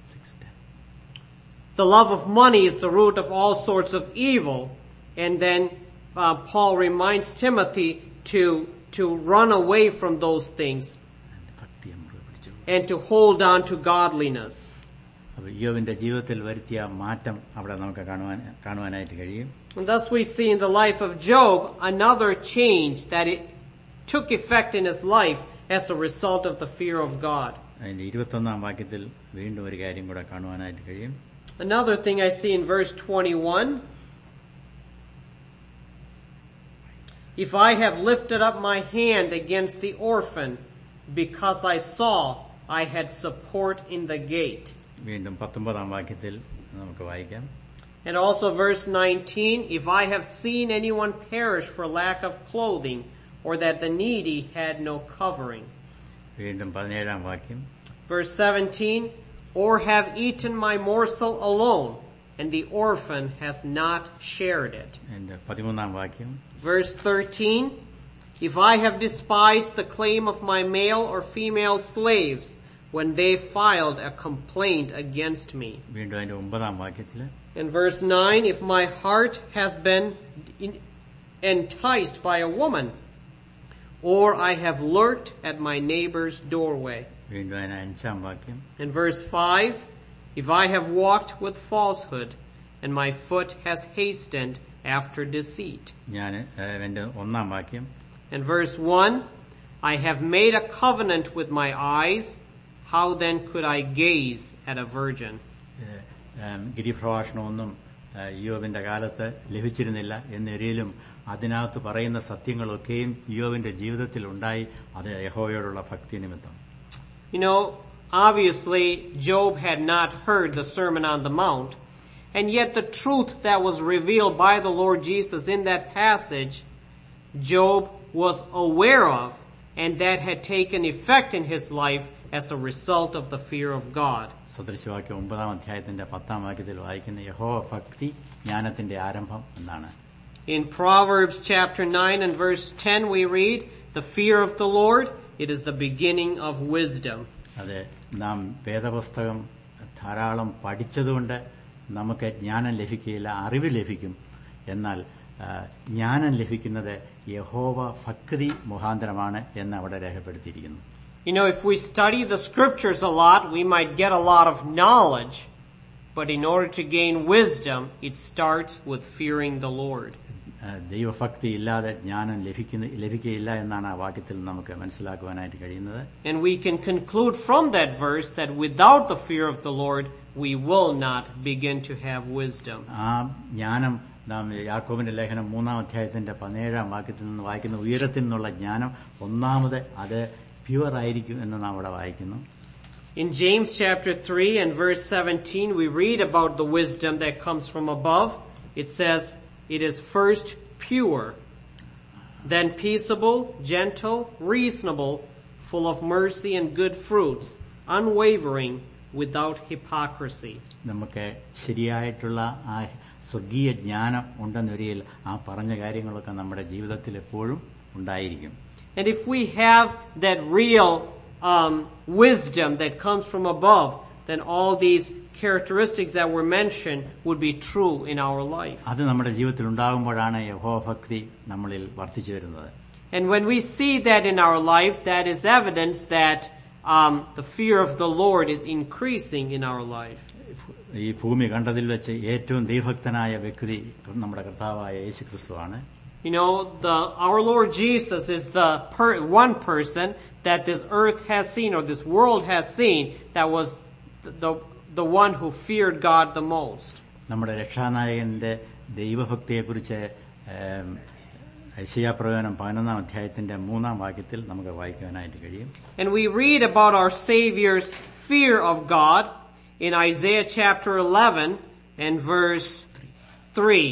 the love of money is the root of all sorts of evil, and then uh, Paul reminds Timothy to to run away from those things and to hold on to godliness. യോബിന്റെ ജീവിതത്തിൽ വരുത്തിയ മാറ്റം അവിടെ നമുക്ക് കാണുവാൻ കാണുവാനായിട്ട് കഴിയും. And thus we see in the life of Job another change that it took effect in his life as a result of the fear of God. അതിന്റെ ഇരുപത്തൊന്നാം വാക്യത്തിൽ വീണ്ടും ഒരു കാര്യം കൂടെ കാണുവാനായിട്ട് കഴിയും. Another thing I see in verse twenty-one. If I have lifted up my hand against the orphan, because I saw I had support in the gate. വീണ്ടും പത്തൊമ്പതാം വാക്യത്തിൽ നമുക്ക് വായിക്കാം. And also verse nineteen, if I have seen anyone perish for lack of clothing, or that the needy had no covering. വീണ്ടും പതിനേഴാം വാക്യം. Verse seventeen, or have eaten my morsel alone, and the orphan has not shared it. And പതിമൂന്നാം വാക്യം. Verse thirteen, if I have despised the claim of my male or female slaves when they filed a complaint against me. വീണ്ടും അതിന്റെ ഒമ്പതാം വാക്യത്തിൽ. In verse nine, if my heart has been enticed by a woman, or I have lurked at my neighbor's doorway. വീണ്ടും അതിന്റെ അഞ്ചാം വാക്യം. In verse five, if I have walked with falsehood, and my foot has hastened after deceit. ഞാൻ എന്റെ ഒന്നാം വാക്യം. In verse one, I have made a covenant with my eyes, how then could I gaze at a virgin? ഗിരിപ്രഭാഷണമൊന്നും യോബിന്റെ കാലത്ത് ലഭിച്ചിരുന്നില്ല എന്നൊരിക്കലും അതിനകത്ത് പറയുന്ന സത്യങ്ങളൊക്കെയും യോബിന്റെ ജീവിതത്തിൽ ഉണ്ടായി, അത് യഹോവയോടുള്ള ഭക്തി നിമിത്തം. You know, obviously Job had not heard the Sermon on the Mount, and yet the truth that was revealed by the Lord Jesus in that passage, Job was aware of, and that had taken effect in his life as a result of the fear of God. സദൃശവാക്യം ഒമ്പതാം അധ്യായത്തിന്റെ പത്താം വാക്യത്തിൽ വായിക്കുന്ന യഹോവ ഭക്തി ജ്ഞാനത്തിന്റെ ആരംഭം എന്നാണ്. In Proverbs chapter nine and verse ten we read, "The fear of the Lord, it is the beginning of wisdom." അതെ, നാം വേദപുസ്തകം ധാരാളം പഠിച്ചതുകൊണ്ട് നമുക്ക് ജ്ഞാനം ലഭിക്കുകയില്ല, അറിവ് ലഭിക്കും. എന്നാൽ ജ്ഞാനം ലഭിക്കുന്നത് യഹോവ ഭക്തി മുഖാന്തരമാണ് എന്ന് അവിടെ രേഖപ്പെടുത്തിയിരിക്കുന്നു. You know, if we study the scriptures a lot, we might get a lot of knowledge. But in order to gain wisdom, it starts with fearing the Lord. ദൈവഭക്തി ഇല്ലാതെ ജ്ഞാനം ലഭിക്കുന്ന ലഭിക്കുകയില്ല എന്നാണ് ആ വാക്യത്തിൽ നമുക്ക് മനസ്സിലാക്കുവാനായിട്ട് കഴിയുന്നത്. And we can conclude from that verse that without the fear of the Lord, we will not begin to have wisdom. ആ ജ്ഞാനം നാം യാക്കോബിന്റെ ലേഖനം മൂന്നാം അധ്യായത്തിന്റെ പതിനേഴാം വാക്യത്തിൽ നിന്ന് വായിക്കുന്ന ഉയരത്തിൽ നിന്നുള്ള ജ്ഞാനം ഒന്നാമത് അത് പ്യുവർ ആയിരിക്കും എന്ന് നാം അവിടെ വായിക്കുന്നു. In James chapter three and verse seventeen, we read about the wisdom that comes from above. It says, "It is first pure, then peaceable, gentle, reasonable, full of mercy and good fruits, unwavering, without hypocrisy." നമുക്ക് ശരിയായിട്ടുള്ള ആ സ്വർഗീയ ജ്ഞാനം ഉണ്ടെന്നൊരിയിൽ ആ പറഞ്ഞ കാര്യങ്ങളൊക്കെ നമ്മുടെ ജീവിതത്തിൽ എപ്പോഴും ഉണ്ടായിരിക്കും. And if we have that real um, wisdom that comes from above, then all these characteristics that were mentioned would be true in our life. അത് നമ്മുടെ ജീവിതത്തിൽ ഉണ്ടാകുമ്പോഴാണ് യഹോവഭക്തി നമ്മളിൽ വർദ്ധിച്ചു വരുന്നത്. And when we see that in our life, that is evidence that um, the fear of the Lord is increasing in our life. ഈ ഭൂമി കണ്ടതിൽ വെച്ച് ഏറ്റവും ദൈവഭക്തനായ വ്യക്തി നമ്മുടെ കർത്താവായ യേശുക്രിസ്തുവാണ്. You know, the our Lord Jesus is the per, one person that this earth has seen, or this world has seen, that was the, the the one who feared God the most. നമ്മുടെ രക്ഷാനായകന്റെ ദൈവഭക്തിയെക്കുറിച്ച് യെശയ്യാ പ്രവചനം പതിനൊന്നാം അധ്യായത്തിന്റെ മൂന്നാം വാക്യത്തിൽ നമുക്ക് വായിക്കാനായിട്ട് കഴിയും. And we read about our Savior's fear of God in Isaiah chapter eleven and verse three.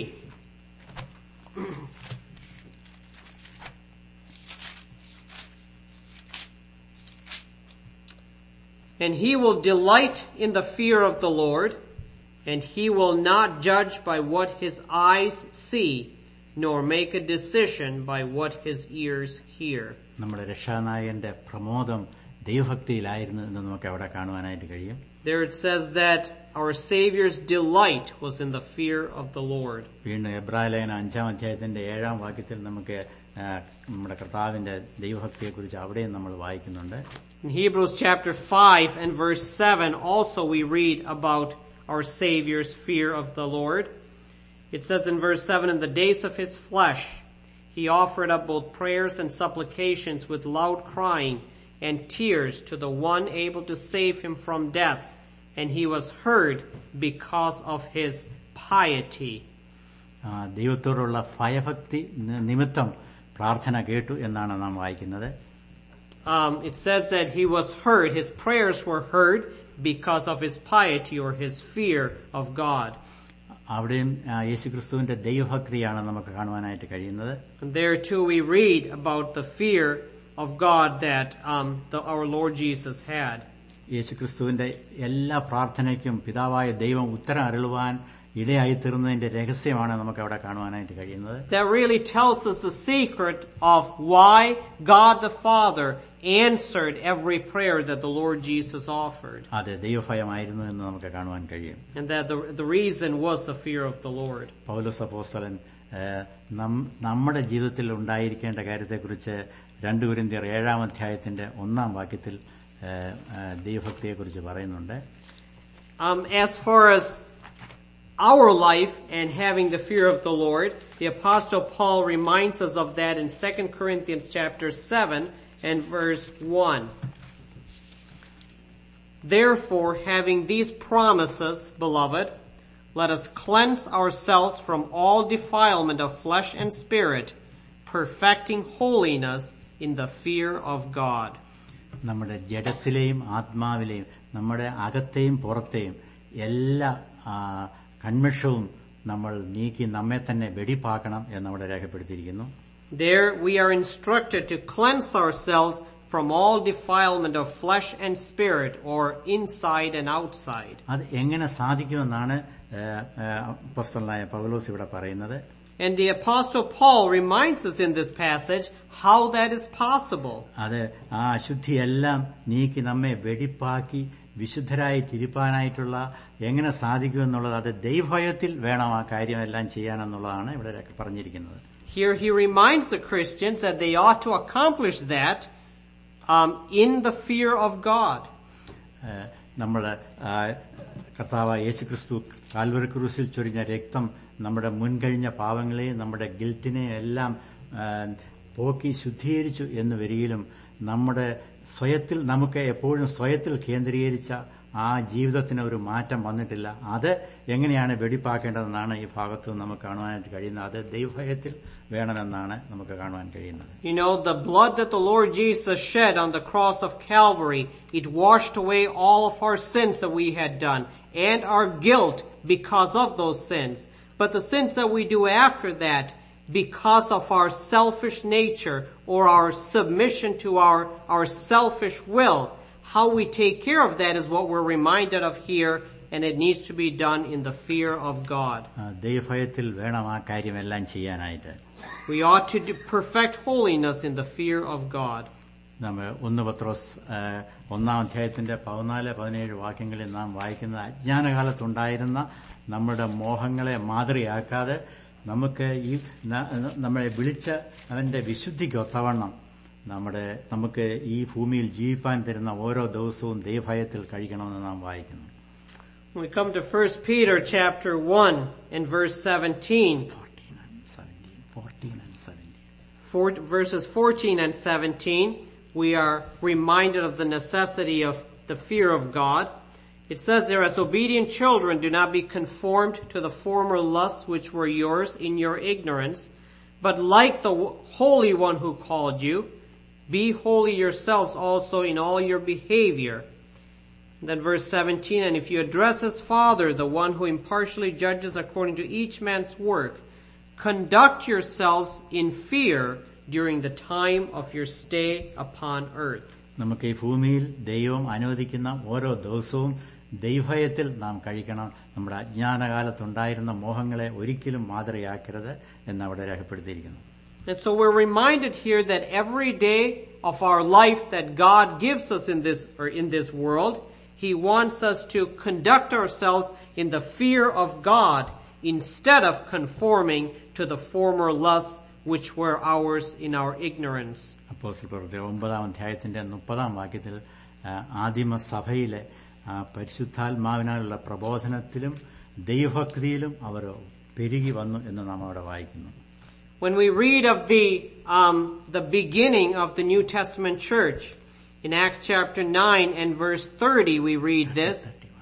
And he will delight in the fear of the Lord, and he will not judge by what his eyes see, nor make a decision by what his ears hear. നമ്മുടെ രക്ഷാനായകന്റെ പ്രമോദം ദൈവഭക്തിയിലായിരുന്നു എന്ന് നമുക്ക് അവിടെ കാണുവാനായിട്ട് കഴിയും. There it says that our Savior's delight was in the fear of the Lord. വീണ്ടും എബ്രായലേഖനം അഞ്ചാം അധ്യായത്തിന്റെ ഏഴാം വാക്യത്തിൽ നമുക്ക് നമ്മുടെ കർത്താവിന്റെ ദൈവഭക്തിയെക്കുറിച്ച് അവിടെയും നമ്മൾ വായിക്കുന്നുണ്ട്. In Hebrews chapter five and verse seven also we read about our Savior's fear of the Lord. It says in verse seven, "In the days of his flesh, he offered up both prayers and supplications with loud crying and tears to the one able to save him from death, and he was heard because of his piety." ദൈവത്തോടുള്ള ഭയഭക്തി നിമിത്തം പ്രാർത്ഥന കേട്ടു എന്നാണ് നാം വായിക്കുന്നത്. Um, it says that he was heard, his prayers were heard because of his piety or his fear of God. അവിടെയും യേശുക്രിസ്തുവിന്റെ ദൈവഭക്തിയാണ് നമുക്ക് കാണുവാനായിട്ട് കഴിയുന്നത്. And there too we read about the fear of God that um, the, our Lord Jesus had. യേശുക്രിസ്തുവിന്റെ എല്ലാ പ്രാർത്ഥനയ്ക്കും പിതാവായ ദൈവം ഉത്തരം അരുളുവാൻ ഇടയായി തീർന്നതിന്റെ രഹസ്യമാണ് നമുക്ക് അവിടെ കാണുവാനായിട്ട് കഴിയുന്നത്. That really tells us the secret of why God the Father answered every prayer that the Lord Jesus offered. അതെ, ദൈവഭയമായിരുന്നു എന്ന് നമുക്ക് കാണുവാൻ കഴിയും. And that the, the reason was the fear of the Lord. പൗലോസ് അപ്പോസ്തലൻ നമ്മുടെ ജീവിതത്തിൽ ഉണ്ടായിരിക്കേണ്ട കാര്യത്തെക്കുറിച്ച് രണ്ട് കൊരിന്ത്യർ ഏഴാം അധ്യായത്തിന്റെ ഒന്നാം വാക്യത്തിൽ ദൈവഭക്തിയെക്കുറിച്ച് പറയുന്നുണ്ട്. Um, as far as our life and having the fear of the Lord, the Apostle Paul reminds us of that in Second Corinthians chapter seven and verse one. "Therefore, having these promises, beloved, let us cleanse ourselves from all defilement of flesh and spirit, perfecting holiness in the fear of God." നമ്മുടെ ജഡത്തിലെയും ആത്മാവിലെയും നമ്മുടെ അകത്തെയും പുറത്തെയും എല്ലാ കന്മഷവും നമ്മൾ നീക്കി നമ്മെ തന്നെ വെടിപ്പാക്കണം എന്നവിടെ രേഖപ്പെടുത്തിയിരിക്കുന്നു. There we are instructed to cleanse ourselves from all defilement of flesh and spirit, or inside and outside. അത് എങ്ങനെ സാധിക്കുമെന്നാണ് അപ്പോസ്തലനായ പൗലോസ് ഇവിടെ പറയുന്നത്. And the Apostle Paul reminds us in this passage how that is possible. അത് ആ അശുദ്ധിയെല്ലാം നീക്കി നമ്മെ വെടിപ്പാക്കി വിശുദ്ധരായി തിരിപ്പാനായിട്ടുള്ള എങ്ങനെ സാധിക്കുമെന്നുള്ളത് അത് ദൈവഭയത്തിൽ വേണം ആ കാര്യമെല്ലാം ചെയ്യാനെന്നുള്ളതാണ് ഇവിടെ പറഞ്ഞിരിക്കുന്നത്. Here he reminds the Christians that they ought to accomplish that um, in the fear of God. നമ്മൾ കർത്താവ് യേശുക്രിസ്തു കാൽവരി ക്രൂസിൽ ചൊരിഞ്ഞ രക്തം നമ്മുടെ മുൻകഴിഞ്ഞ പാവങ്ങളെയും നമ്മുടെ ഗിൽറ്റിനെ എല്ലാം പോക്കി ശുദ്ധീകരിച്ചു എന്ന് വരികയിലും നമ്മുടെ സ്വയത്തിൽ നമുക്ക് എപ്പോഴും സ്വയത്തിൽ കേന്ദ്രീകരിച്ച ആ ജീവിതത്തിന് ഒരു മാറ്റം വന്നിട്ടില്ല. അത് എങ്ങനെയാണ് വെടിപ്പാക്കേണ്ടതെന്നാണ് ഈ ഭാഗത്ത് നമുക്ക് കാണുവാനായിട്ട് കഴിയുന്നത്. അത് ദൈവഭയത്തിൽ വേണമെന്നാണ് നമുക്ക് കാണുവാൻ കഴിയുന്നത്. You know, the blood that the Lord Jesus shed on the cross of Calvary, it washed away all of our sins that we had done and our guilt because of those sins. But the sins that we do after that, because of our selfish nature or our submission to our, our selfish will, how we take care of that is what we're reminded of here, and it needs to be done in the fear of God. ദൈവഭയത്തിൽ വേണം ആ കാര്യമെല്ലാം ചെയ്യാനായിട്ട്. We ought to do perfect holiness in the fear of God. നമ്മൾ ഒന്ന് പത്രോസ് ഒന്നാം അധ്യായത്തിന്റെ പതിനാല് പതിനേഴ് വാക്യങ്ങളിൽ നാം വായിക്കുന്നത് അജ്ഞാനകാലത്തുണ്ടായിരുന്ന നമ്മുടെ മോഹങ്ങളെ മാതൃകയാക്കാതെ നമുക്ക് ഈ നമ്മളെ വിളിച്ച അവന്റെ വിശുദ്ധിക്കൊത്തവണ്ണം നമ്മുടെ നമുക്ക് ഈ ഭൂമിയിൽ ജീവിപ്പാൻ തരുന്ന ഓരോ ദിവസവും ദൈവഭയത്തിൽ കഴിക്കണമെന്ന് നാം വായിക്കുന്നു. We come to First Peter chapter one and verse seventeen. fourteen and seventeen. fourteen and seventeen. For, verses fourteen and seventeen, we are reminded of the necessity of the fear of God. It says there, as obedient children, do not be conformed to the former lusts which were yours in your ignorance, but like the Holy One who called you, be holy yourselves also in all your behavior. And then verse seventeen, and if you address as Father, the one who impartially judges according to each man's work, conduct yourselves in fear during the time of your stay upon earth. നമുക്ക് ഈ ഭൂമിയിൽ ദൈവം അനുവദിക്കുന്ന ഓരോ ദിവസവും ദൈവഭയത്തിൽ നാം കഴിക്കണം. നമ്മുടെ അജ്ഞാനകാലത്തുണ്ടായിരുന്ന മോഹങ്ങളെ ഒരിക്കലും മാതൃകയാക്കരുത് എന്ന് അവിടെ രേഖപ്പെടുത്തിയിരിക്കുന്നു. And so we're reminded here that every day of our life that God gives us in this, or in this world, He wants us to conduct ourselves in the fear of God instead of conforming to the former lusts which were ours in our ignorance. അപ്പോസ്തല പ്രവൃത്തി ഒമ്പതാം അധ്യായത്തിന്റെ മുപ്പതാം വാക്യത്തിൽ ആദിമ സഭയിലെ പരിശുദ്ധാത്മാവിനാലുള്ള പ്രബോധനത്തിലും ദൈവഭക്തിയിലും അവർ പെരുകി വന്നു എന്ന് നാം അവിടെ വായിക്കുന്നു. When we read of the um, the beginning of the New Testament church, in Acts chapter nine and verse thirty, we read this.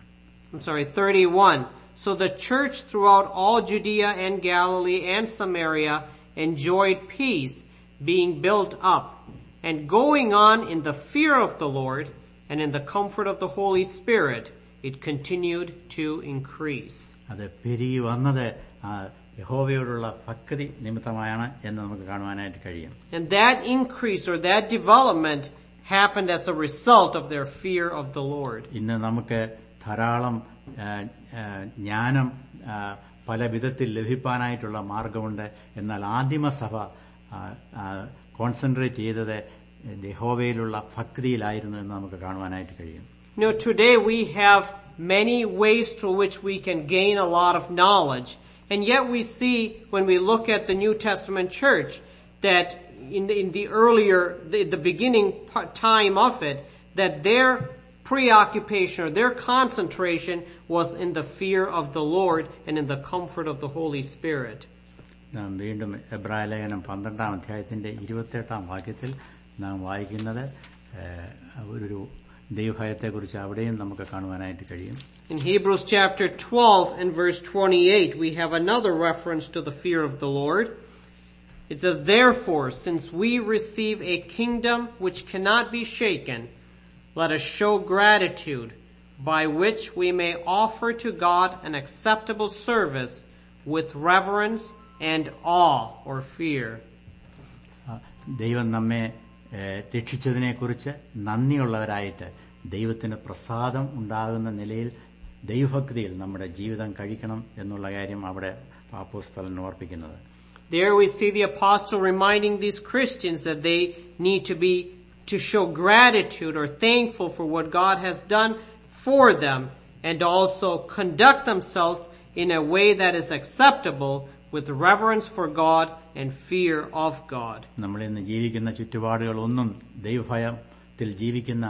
I'm sorry, thirty-one. So the church throughout all Judea and Galilee and Samaria enjoyed peace, being built up, and going on in the fear of the Lord and in the comfort of the Holy Spirit, it continued to increase. അത് പെരുകി വന്നത് യഹോവയോടുള്ള ഭക്തി നിമിത്തമാണ് എന്ന് നമുക്ക് കാണുവാനായിട്ട് കഴിയും. And that increase or that development happened as a result of their fear of the Lord. ഇന്ന് നമുക്ക് ധാരാളം ജ്ഞാനം പല വിധത്തിൽ ലഭിക്കാനായിട്ടുള്ള മാർഗമുണ്ട്. എന്നാൽ ആദിമസഭ കോൺസെൻട്രേറ്റ് ചെയ്തത് യഹോവയിലുള്ള ഭക്തിയിലായിരുന്നു എന്ന് നമുക്ക് കാണുവാനായിട്ട് കഴിയും. You know, today we have many ways through which we can gain a lot of knowledge. And yet we see when we look at the New Testament church that in the, in the earlier, the, the beginning time of it, that their preoccupation or their concentration was in the fear of the Lord and in the comfort of the Holy Spirit. നാം വീണ്ടും എബ്രായ ലേഖനം പന്ത്രണ്ടാം അധ്യായത്തിന്റെ ഇരുപത്തിയെട്ടാം വാക്യത്തിൽ നാം വായിക്കുന്നത് ഒരു ദൈവഭയത്തെക്കുറിച്ച് അവിടെയും നമുക്ക് കാണുവാനായിട്ട് കഴിയും. In Hebrews chapter twelve and verse twenty-eight, we have another reference to the fear of the Lord. It says, therefore, since we receive a kingdom which cannot be shaken, let us show gratitude by which we may offer to God an acceptable service with reverence and awe or fear. ദൈവം നമ്മെ രക്ഷിച്ചതിനെക്കുറിച്ച് നന്ദിയുള്ളവരായിട്ട് ദൈവത്തിന് പ്രസാദം ഉണ്ടാകുന്ന നിലയിൽ ദൈവഭക്തിയിൽ നമ്മുടെ ജീവിതം കഴിക്കണം എന്നുള്ള കാര്യം അവിടെ അപ്പോസ്തലൻ ഓർപ്പിക്കുന്നത്. There we see the apostle reminding these Christians that they need to be, to show gratitude or thankful for what God has done for them, and also conduct themselves in a way that is acceptable with reverence for God and fear of God. നമ്മൾ ഇന്ന് ജീവിക്കുന്ന ചുറ്റുപാടുകളൊന്നും ദൈവഭയത്തിൽ ജീവിക്കുന്ന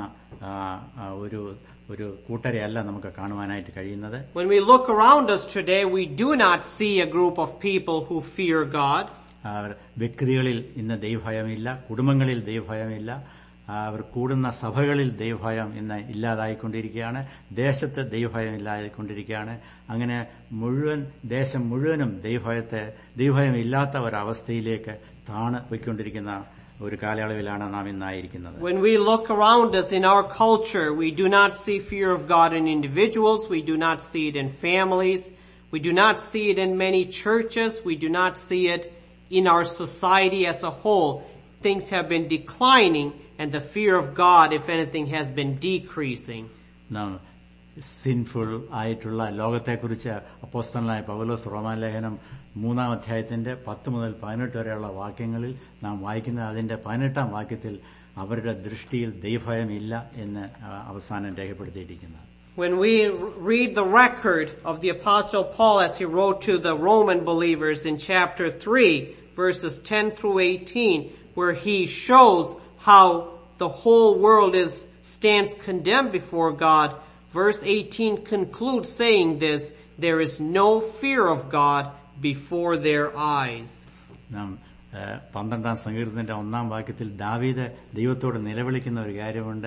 ഒരു ഒരു കൂട്ടരെയല്ല നമുക്ക് കാണുവാനായിട്ട് കഴിയുന്നത്. When we look around us today, we do not see a group of people who fear God. വ്യക്തികളിൽ ഇന്ന് ദൈവഭയമില്ല, കുടുംബങ്ങളിൽ ദൈവഭയമില്ല, അവർ കൂടുന്ന സഭകളിൽ ദൈവഭയം ഇന്ന് ഇല്ലാതായിക്കൊണ്ടിരിക്കുകയാണ്, ദേശത്ത് ദൈവഭയം ഇല്ലാതായിക്കൊണ്ടിരിക്കുകയാണ്. അങ്ങനെ മുഴുവൻ ദേശം മുഴുവനും ദൈവഭയത്തെ ദൈവഭയം ഇല്ലാത്ത ഒരവസ്ഥയിലേക്ക് താണ് പോയിക്കൊണ്ടിരിക്കുന്ന ഒരു കാലയളവിലാണ് നാം ഇന്നായിരിക്കുന്നത്. When we look around us in our culture, we do not see fear of God in individuals, we do not see it in families, we do not see it in many churches, we do not see it in our society as a whole. Things have been declining and the fear of God, if anything, has been decreasing. നാം sinful ആയിട്ടുള്ള ലോകത്തെക്കുറിച്ച് അപ്പോസ്തലനായ പൗലോസ് റോമാലേഖനം മൂന്നാം അധ്യായത്തിന്റെ പത്ത് മുതൽ പതിനെട്ട് വരെയുള്ള വാക്യങ്ങളിൽ നാം വായിക്കുന്ന അതിന്റെ പതിനെട്ടാം വാക്യത്തിൽ അവരുടെ ദൃഷ്ടിയിൽ ദൈവഭയമില്ല എന്ന് അവസാനം രേഖപ്പെടുത്തിയിരിക്കുന്നത്. When we read the record of the Apostle Paul as he wrote to the Roman believers in chapter three, verses ten through eighteen, where he shows how the whole world is stands condemned before God, verse eighteen concludes saying this, there is no fear of God before their eyes. നാം പന്ത്രണ്ടാം സങ്കീർത്തനത്തിന്റെ ഒന്നാം വാക്യത്തിൽ ദാവീദ് ദൈവത്തോട് നിലവിളിക്കുന്ന ഒരു കാര്യമുണ്ട്,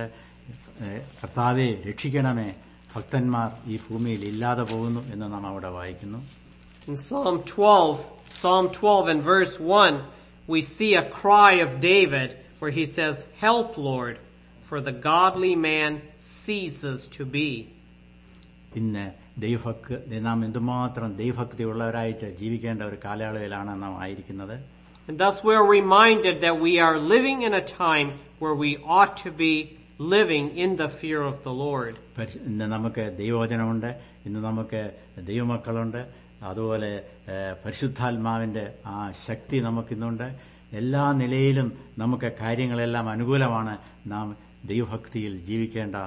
കർത്താവേ രക്ഷിക്കണമേ, ഭക്തന്മാർ ഈ ഭൂമിയിൽ ഇല്ലാതെ പോകുന്നു എന്ന് നാം അവിടെ വായിക്കുന്നു. In Psalm twelve, Psalm twelve and verse one, we see a cry of David where he says, help Lord, for the godly man ceases to be. ഇന്ന് ദൈവഭക്തി നാം എന്തുമാത്രം ദൈവഭക്തിയുള്ളവരായിട്ട് ജീവിക്കേണ്ട ഒരു കാലയളവിലാണ് നാം ആയിരിക്കുന്നത്. And thus we are reminded that we are living in a time where we ought to be living in the fear of the Lord. ഇന്ന് നമുക്ക് ദൈവവചനമുണ്ട്, ഇന്ന് നമുക്ക് ദൈവമക്കളുണ്ട്, അതുപോലെ പരിശുദ്ധാത്മാവിന്റെ ആ ശക്തി നമുക്കിന്നുണ്ട്. എല്ലാ നിലയിലും നമുക്ക് കാര്യങ്ങളെല്ലാം അനുകൂലമാണ്. നാം ദൈവഭക്തിയിൽ ജീവിക്കേണ്ട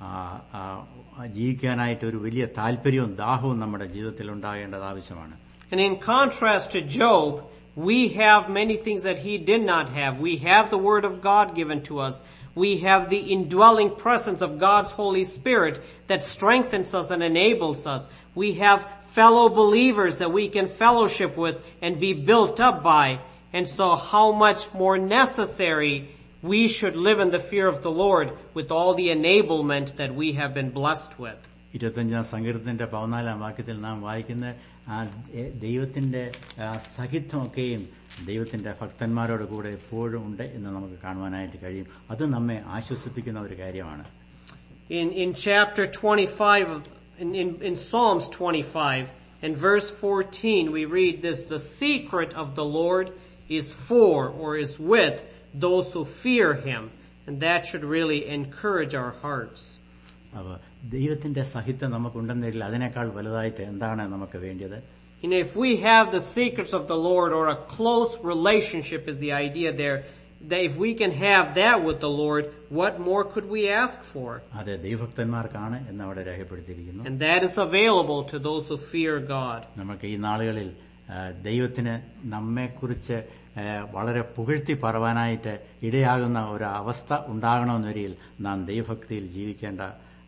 ജീവിക്കാനായിട്ട് ഒരു വലിയ താല്പര്യവും ദാഹവും നമ്മുടെ ജീവിതത്തിൽ ഉണ്ടാകേണ്ടത് ആവശ്യമാണ്. And in contrast to Job, we have many things that he did not have. We have the word of God given to us. We have the indwelling presence of God's Holy Spirit that strengthens us and enables us. We have fellow believers that we can fellowship with and be built up by. And so how much more necessary we should live in the fear of the Lord with all the enablement that we have been blessed with. ഇരുപത്തഞ്ചാം സങ്കീർത്തനത്തിന്റെ പതിനാലാം വാക്യത്തിൽ നാം വായിക്കുന്ന ആ ദൈവത്തിന്റെ സഹിത്വമൊക്കെയും ദൈവത്തിന്റെ ഭക്തന്മാരോട് കൂടെ എപ്പോഴും ഉണ്ട് എന്ന് നമുക്ക് കാണുവാനായിട്ട് കഴിയും. അത് നമ്മെ ആശ്വസിപ്പിക്കുന്ന ഒരു കാര്യമാണ്. In in chapter twenty-five in in, in Psalms twenty-five and verse fourteen we read this, the secret of the Lord is for or is with those who fear him, and that should really encourage our hearts. ദൈവത്തിന്റെ സഹിത്വം നമുക്കുണ്ടെന്നെങ്കിൽ അതിനേക്കാൾ വലുതായിട്ട് എന്താണ് നമുക്ക് വേണ്ടത്? And if we have the secrets of the Lord, or a close relationship is the idea there, that if we can have that with the Lord, what more could we ask for? അതെ, ദൈവഭക്തന്മാർക്കാണ് എന്ന് അവിടെ രേഖപ്പെടുത്തിയിരിക്കുന്നു. And that is available to those who fear God. നമുക്ക് ഈ നാളുകളിൽ ദൈവത്തിന് നമ്മെക്കുറിച്ച് വളരെ പുകഴ്ത്തി പറവാനായിട്ട് ഇടയാകുന്ന ഒരു അവസ്ഥ ഉണ്ടാകണമെന്നൊരിൽ നാം ദൈവഭക്തിയിൽ ജീവിക്കേണ്ട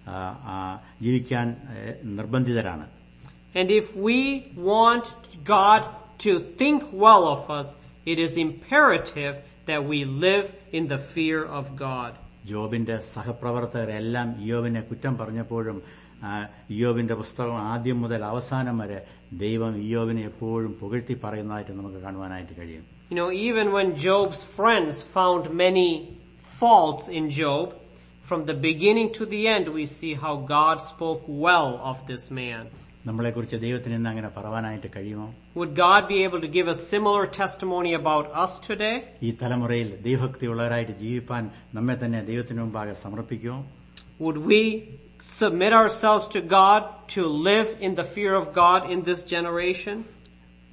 ജീവിക്കാൻ നിർബന്ധിതരാണ്. And if we want God to think well of us, it is imperative that we live in the fear of God. ജോബിന്റെ സഹപ്രവർത്തകരെല്ലാം ഇയ്യോബിനെ കുറ്റം പറഞ്ഞപ്പോഴും ഇയ്യോബിന്റെ പുസ്തകം ആദ്യം മുതൽ അവസാനം വരെ ദൈവം ഇയ്യോബിനെ എപ്പോഴും പുകഴ്ത്തി പറയുന്നതായിട്ട് നമുക്ക് കാണുവാനായിട്ട് കഴിയും. You know, even when Job's friends found many faults in Job, from the beginning to the end we see how God spoke well of this man. നമ്മളെക്കുറിച്ച് ദൈവത്തിന് ഇന്ന് അങ്ങനെ പറയാനായിട്ട് കഴിയുമോ? Would God be able to give a similar testimony about us today? ഈ തലമുറയിൽ ദൈവഭക്തിയുള്ളവരായിട്ട് ജീവിപ്പാൻ നമ്മെ തന്നെ ദൈവത്തിന് മുമ്പാകെ സമർപ്പിക്കുമോ? Would we submit ourselves to God to live in the fear of God in this generation?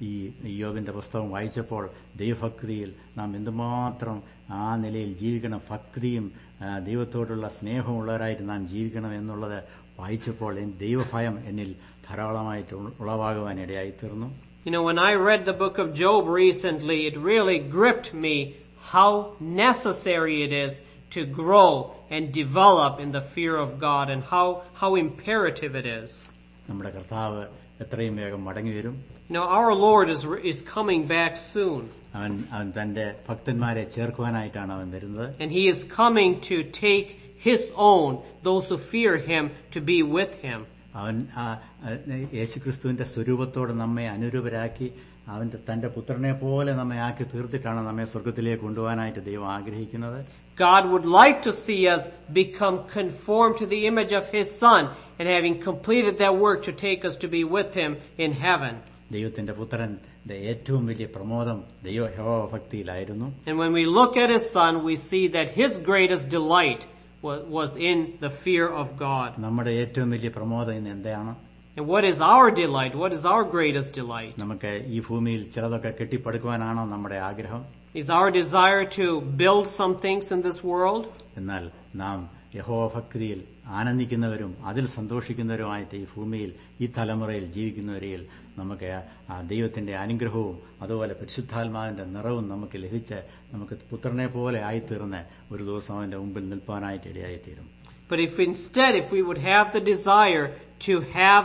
ഈ യോബിന്റെ പുസ്തകം വായിച്ചപ്പോൾ ദൈവഭക്തിയിൽ നാം എന്തുമാത്രം ആ നിലയിൽ ജീവിക്കണം, ഭക്തിയും ദൈവത്തോടുള്ള സ്നേഹമുള്ളവരായിട്ട് നാം ജീവിക്കണം എന്നുള്ളത് വായിച്ചപ്പോൾ ദൈവഭയം എന്നിൽ ധാരാളമായിട്ട് ഉളവാകുവാൻ ഇടയായി തീർന്നു. You know, when I read the book of Job recently, it really gripped me how necessary it is to grow and develop in the fear of God, and how how imperative it is. നമ്മുടെ കർത്താവ് എത്രയും വേഗം മടങ്ങി വരും. You know, our Lord is is coming back soon. അവൻ അവൻ തന്റെ ഭക്തന്മാരെ ചേർക്കുവാനായിട്ടാണ് അവൻ വരുന്നത്. And he is coming to take his own, those who fear him, to be with him. അവൻ യേശുക്രിസ്തുവിന്റെ സ്വരൂപത്തോട് നമ്മെ അനുരൂപരാക്കി അവന്റെ തന്റെ പുത്രനെ പോലെ നമ്മെ ആക്കി തീർത്തിട്ടാണ് നമ്മെ സ്വർഗ്ഗത്തിലേക്ക് കൊണ്ടുപോകാനായിട്ട് ദൈവം ആഗ്രഹിക്കുന്നത്. God would like to see us become conformed to the image of his Son, and having completed that work, to take us to be with him in heaven. ദൈവത്തിന്റെ പുത്രന്റെ ഏറ്റവും വലിയ പ്രമോദം ദൈവ ഭക്തിയിലായിരുന്നു. And when we look at his Son, we see that his greatest delight was in the fear of God. നമ്മുടെ ഏറ്റവും വലിയ പ്രമോദം ഇന്ന് എന്താണ്? And what is our delight? What is our greatest delight? നമുക്ക് ഈ ഭൂമിയിൽ ചിലതൊക്കെ കെട്ടിപ്പടുക്കുവാനാണോ നമ്മുടെ ആഗ്രഹം? Is our desire to build some things in this world? എന്നാൽ നാം യഹോവഭക്തിയിൽ ആനന്ദിക്കുന്നവരും അതിൽ സന്തോഷിക്കുന്നവരുമായിട്ട് ഈ ഭൂമിയിൽ ഈ തലമുറയിൽ ജീവിക്കുന്നവരിൽ നമുക്ക് ആ ദൈവത്തിന്റെ അനുഗ്രഹവും അതുപോലെ പരിശുദ്ധാത്മാവിന്റെ നിറവും നമുക്ക് ലഭിച്ച് നമുക്ക് പുത്രനെ പോലെ ആയിത്തീർന്ന് ഒരു ദിവസം അവന്റെ മുമ്പിൽ നിൽപ്പാനായിട്ട് ഇടയായിത്തീരും. But if instead, if we would have the desire to have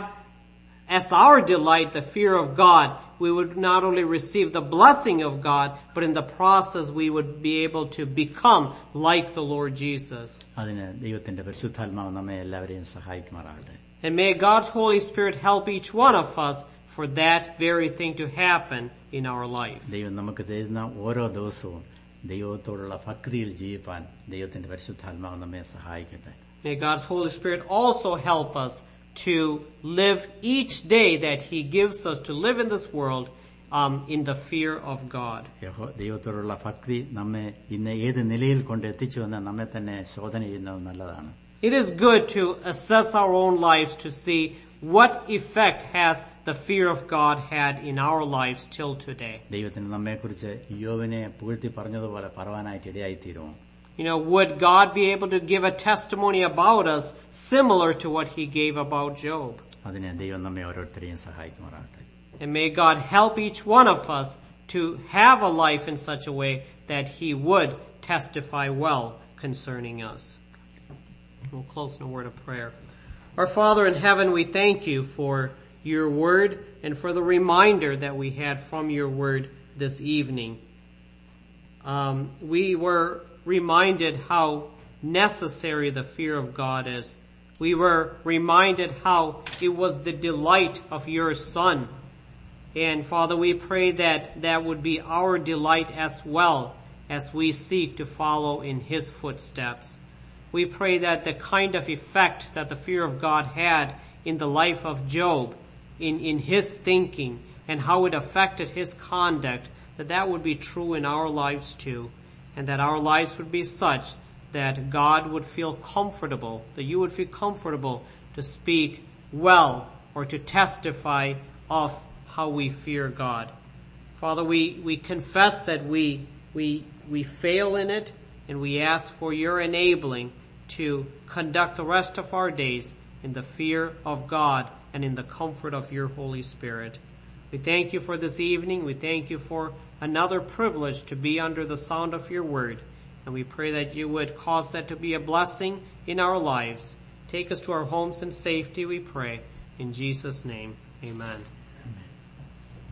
as our delight the fear of God, we would not only receive the blessing of God, but in the process we would be able to become like the Lord Jesus. അതിന് ദൈവത്തിന്റെ പരിശുദ്ധാത്മാവ് നമ്മെ എല്ലാവരെയും സഹായിക്കുമാറാകട്ടെ. And may God's Holy Spirit help each one of us for that very thing to happen in our life. ദൈവം നമുക്ക് തരുന്ന ഓരോ ദിവസവും ദൈവത്തോടുള്ള ഭക്തിയിൽ ജീവിപ്പാൻ ദൈവത്തിന്റെ പരിശുദ്ധാത്മാവ് നമ്മെ സഹായിക്കട്ടെ. May God's Holy Spirit also help us to live each day that he gives us to live in this world um, in the fear of God. ദൈവത്തോടുള്ള ഭക്തി നമ്മെ ഇന്ന് ഏത് നിലയിൽ കൊണ്ട് എത്തിച്ചു എന്ന് നമ്മെ തന്നെ ശോധന ചെയ്യുന്നത് നല്ലതാണ്. It is good to assess our own lives to see what effect has the fear of God had in our lives till today. ദൈവത്തിന് നമ്മെക്കുറിച്ച് യോബിനെ പുകഴ്ത്തി പറഞ്ഞതുപോലെ പറവാനായിട്ട് ഇടയായിത്തീരുമോ? You know, would God be able to give a testimony about us similar to what he gave about Job? അതിനെ ദൈവം നമ്മെ ഓരോരുത്തരെയും സഹായിക്കുമാറാകട്ടെ. And may God help each one of us to have a life in such a way that he would testify well concerning us. We'll close in a word of prayer. Our Father in heaven, we thank you for your word and for the reminder that we had from your word this evening. Um, we were reminded how necessary the fear of God is. We were reminded how it was the delight of your Son. And Father, we pray that that would be our delight as well as we seek to follow in his footsteps. We pray that the kind of effect that the fear of God had in the life of Job, in, in his thinking, and how it affected his conduct, that that would be true in our lives too. And that our lives would be such that God would feel comfortable, that you would feel comfortable to speak well or to testify of how we fear God. Father, we, we confess that we, we, we fail in it, and we ask for your enabling to conduct the rest of our days in the fear of God and in the comfort of your Holy Spirit. We thank you for this evening. We thank you for another privilege to be under the sound of your word. And we pray that you would cause that to be a blessing in our lives. Take us to our homes in safety, we pray. In Jesus' name, amen.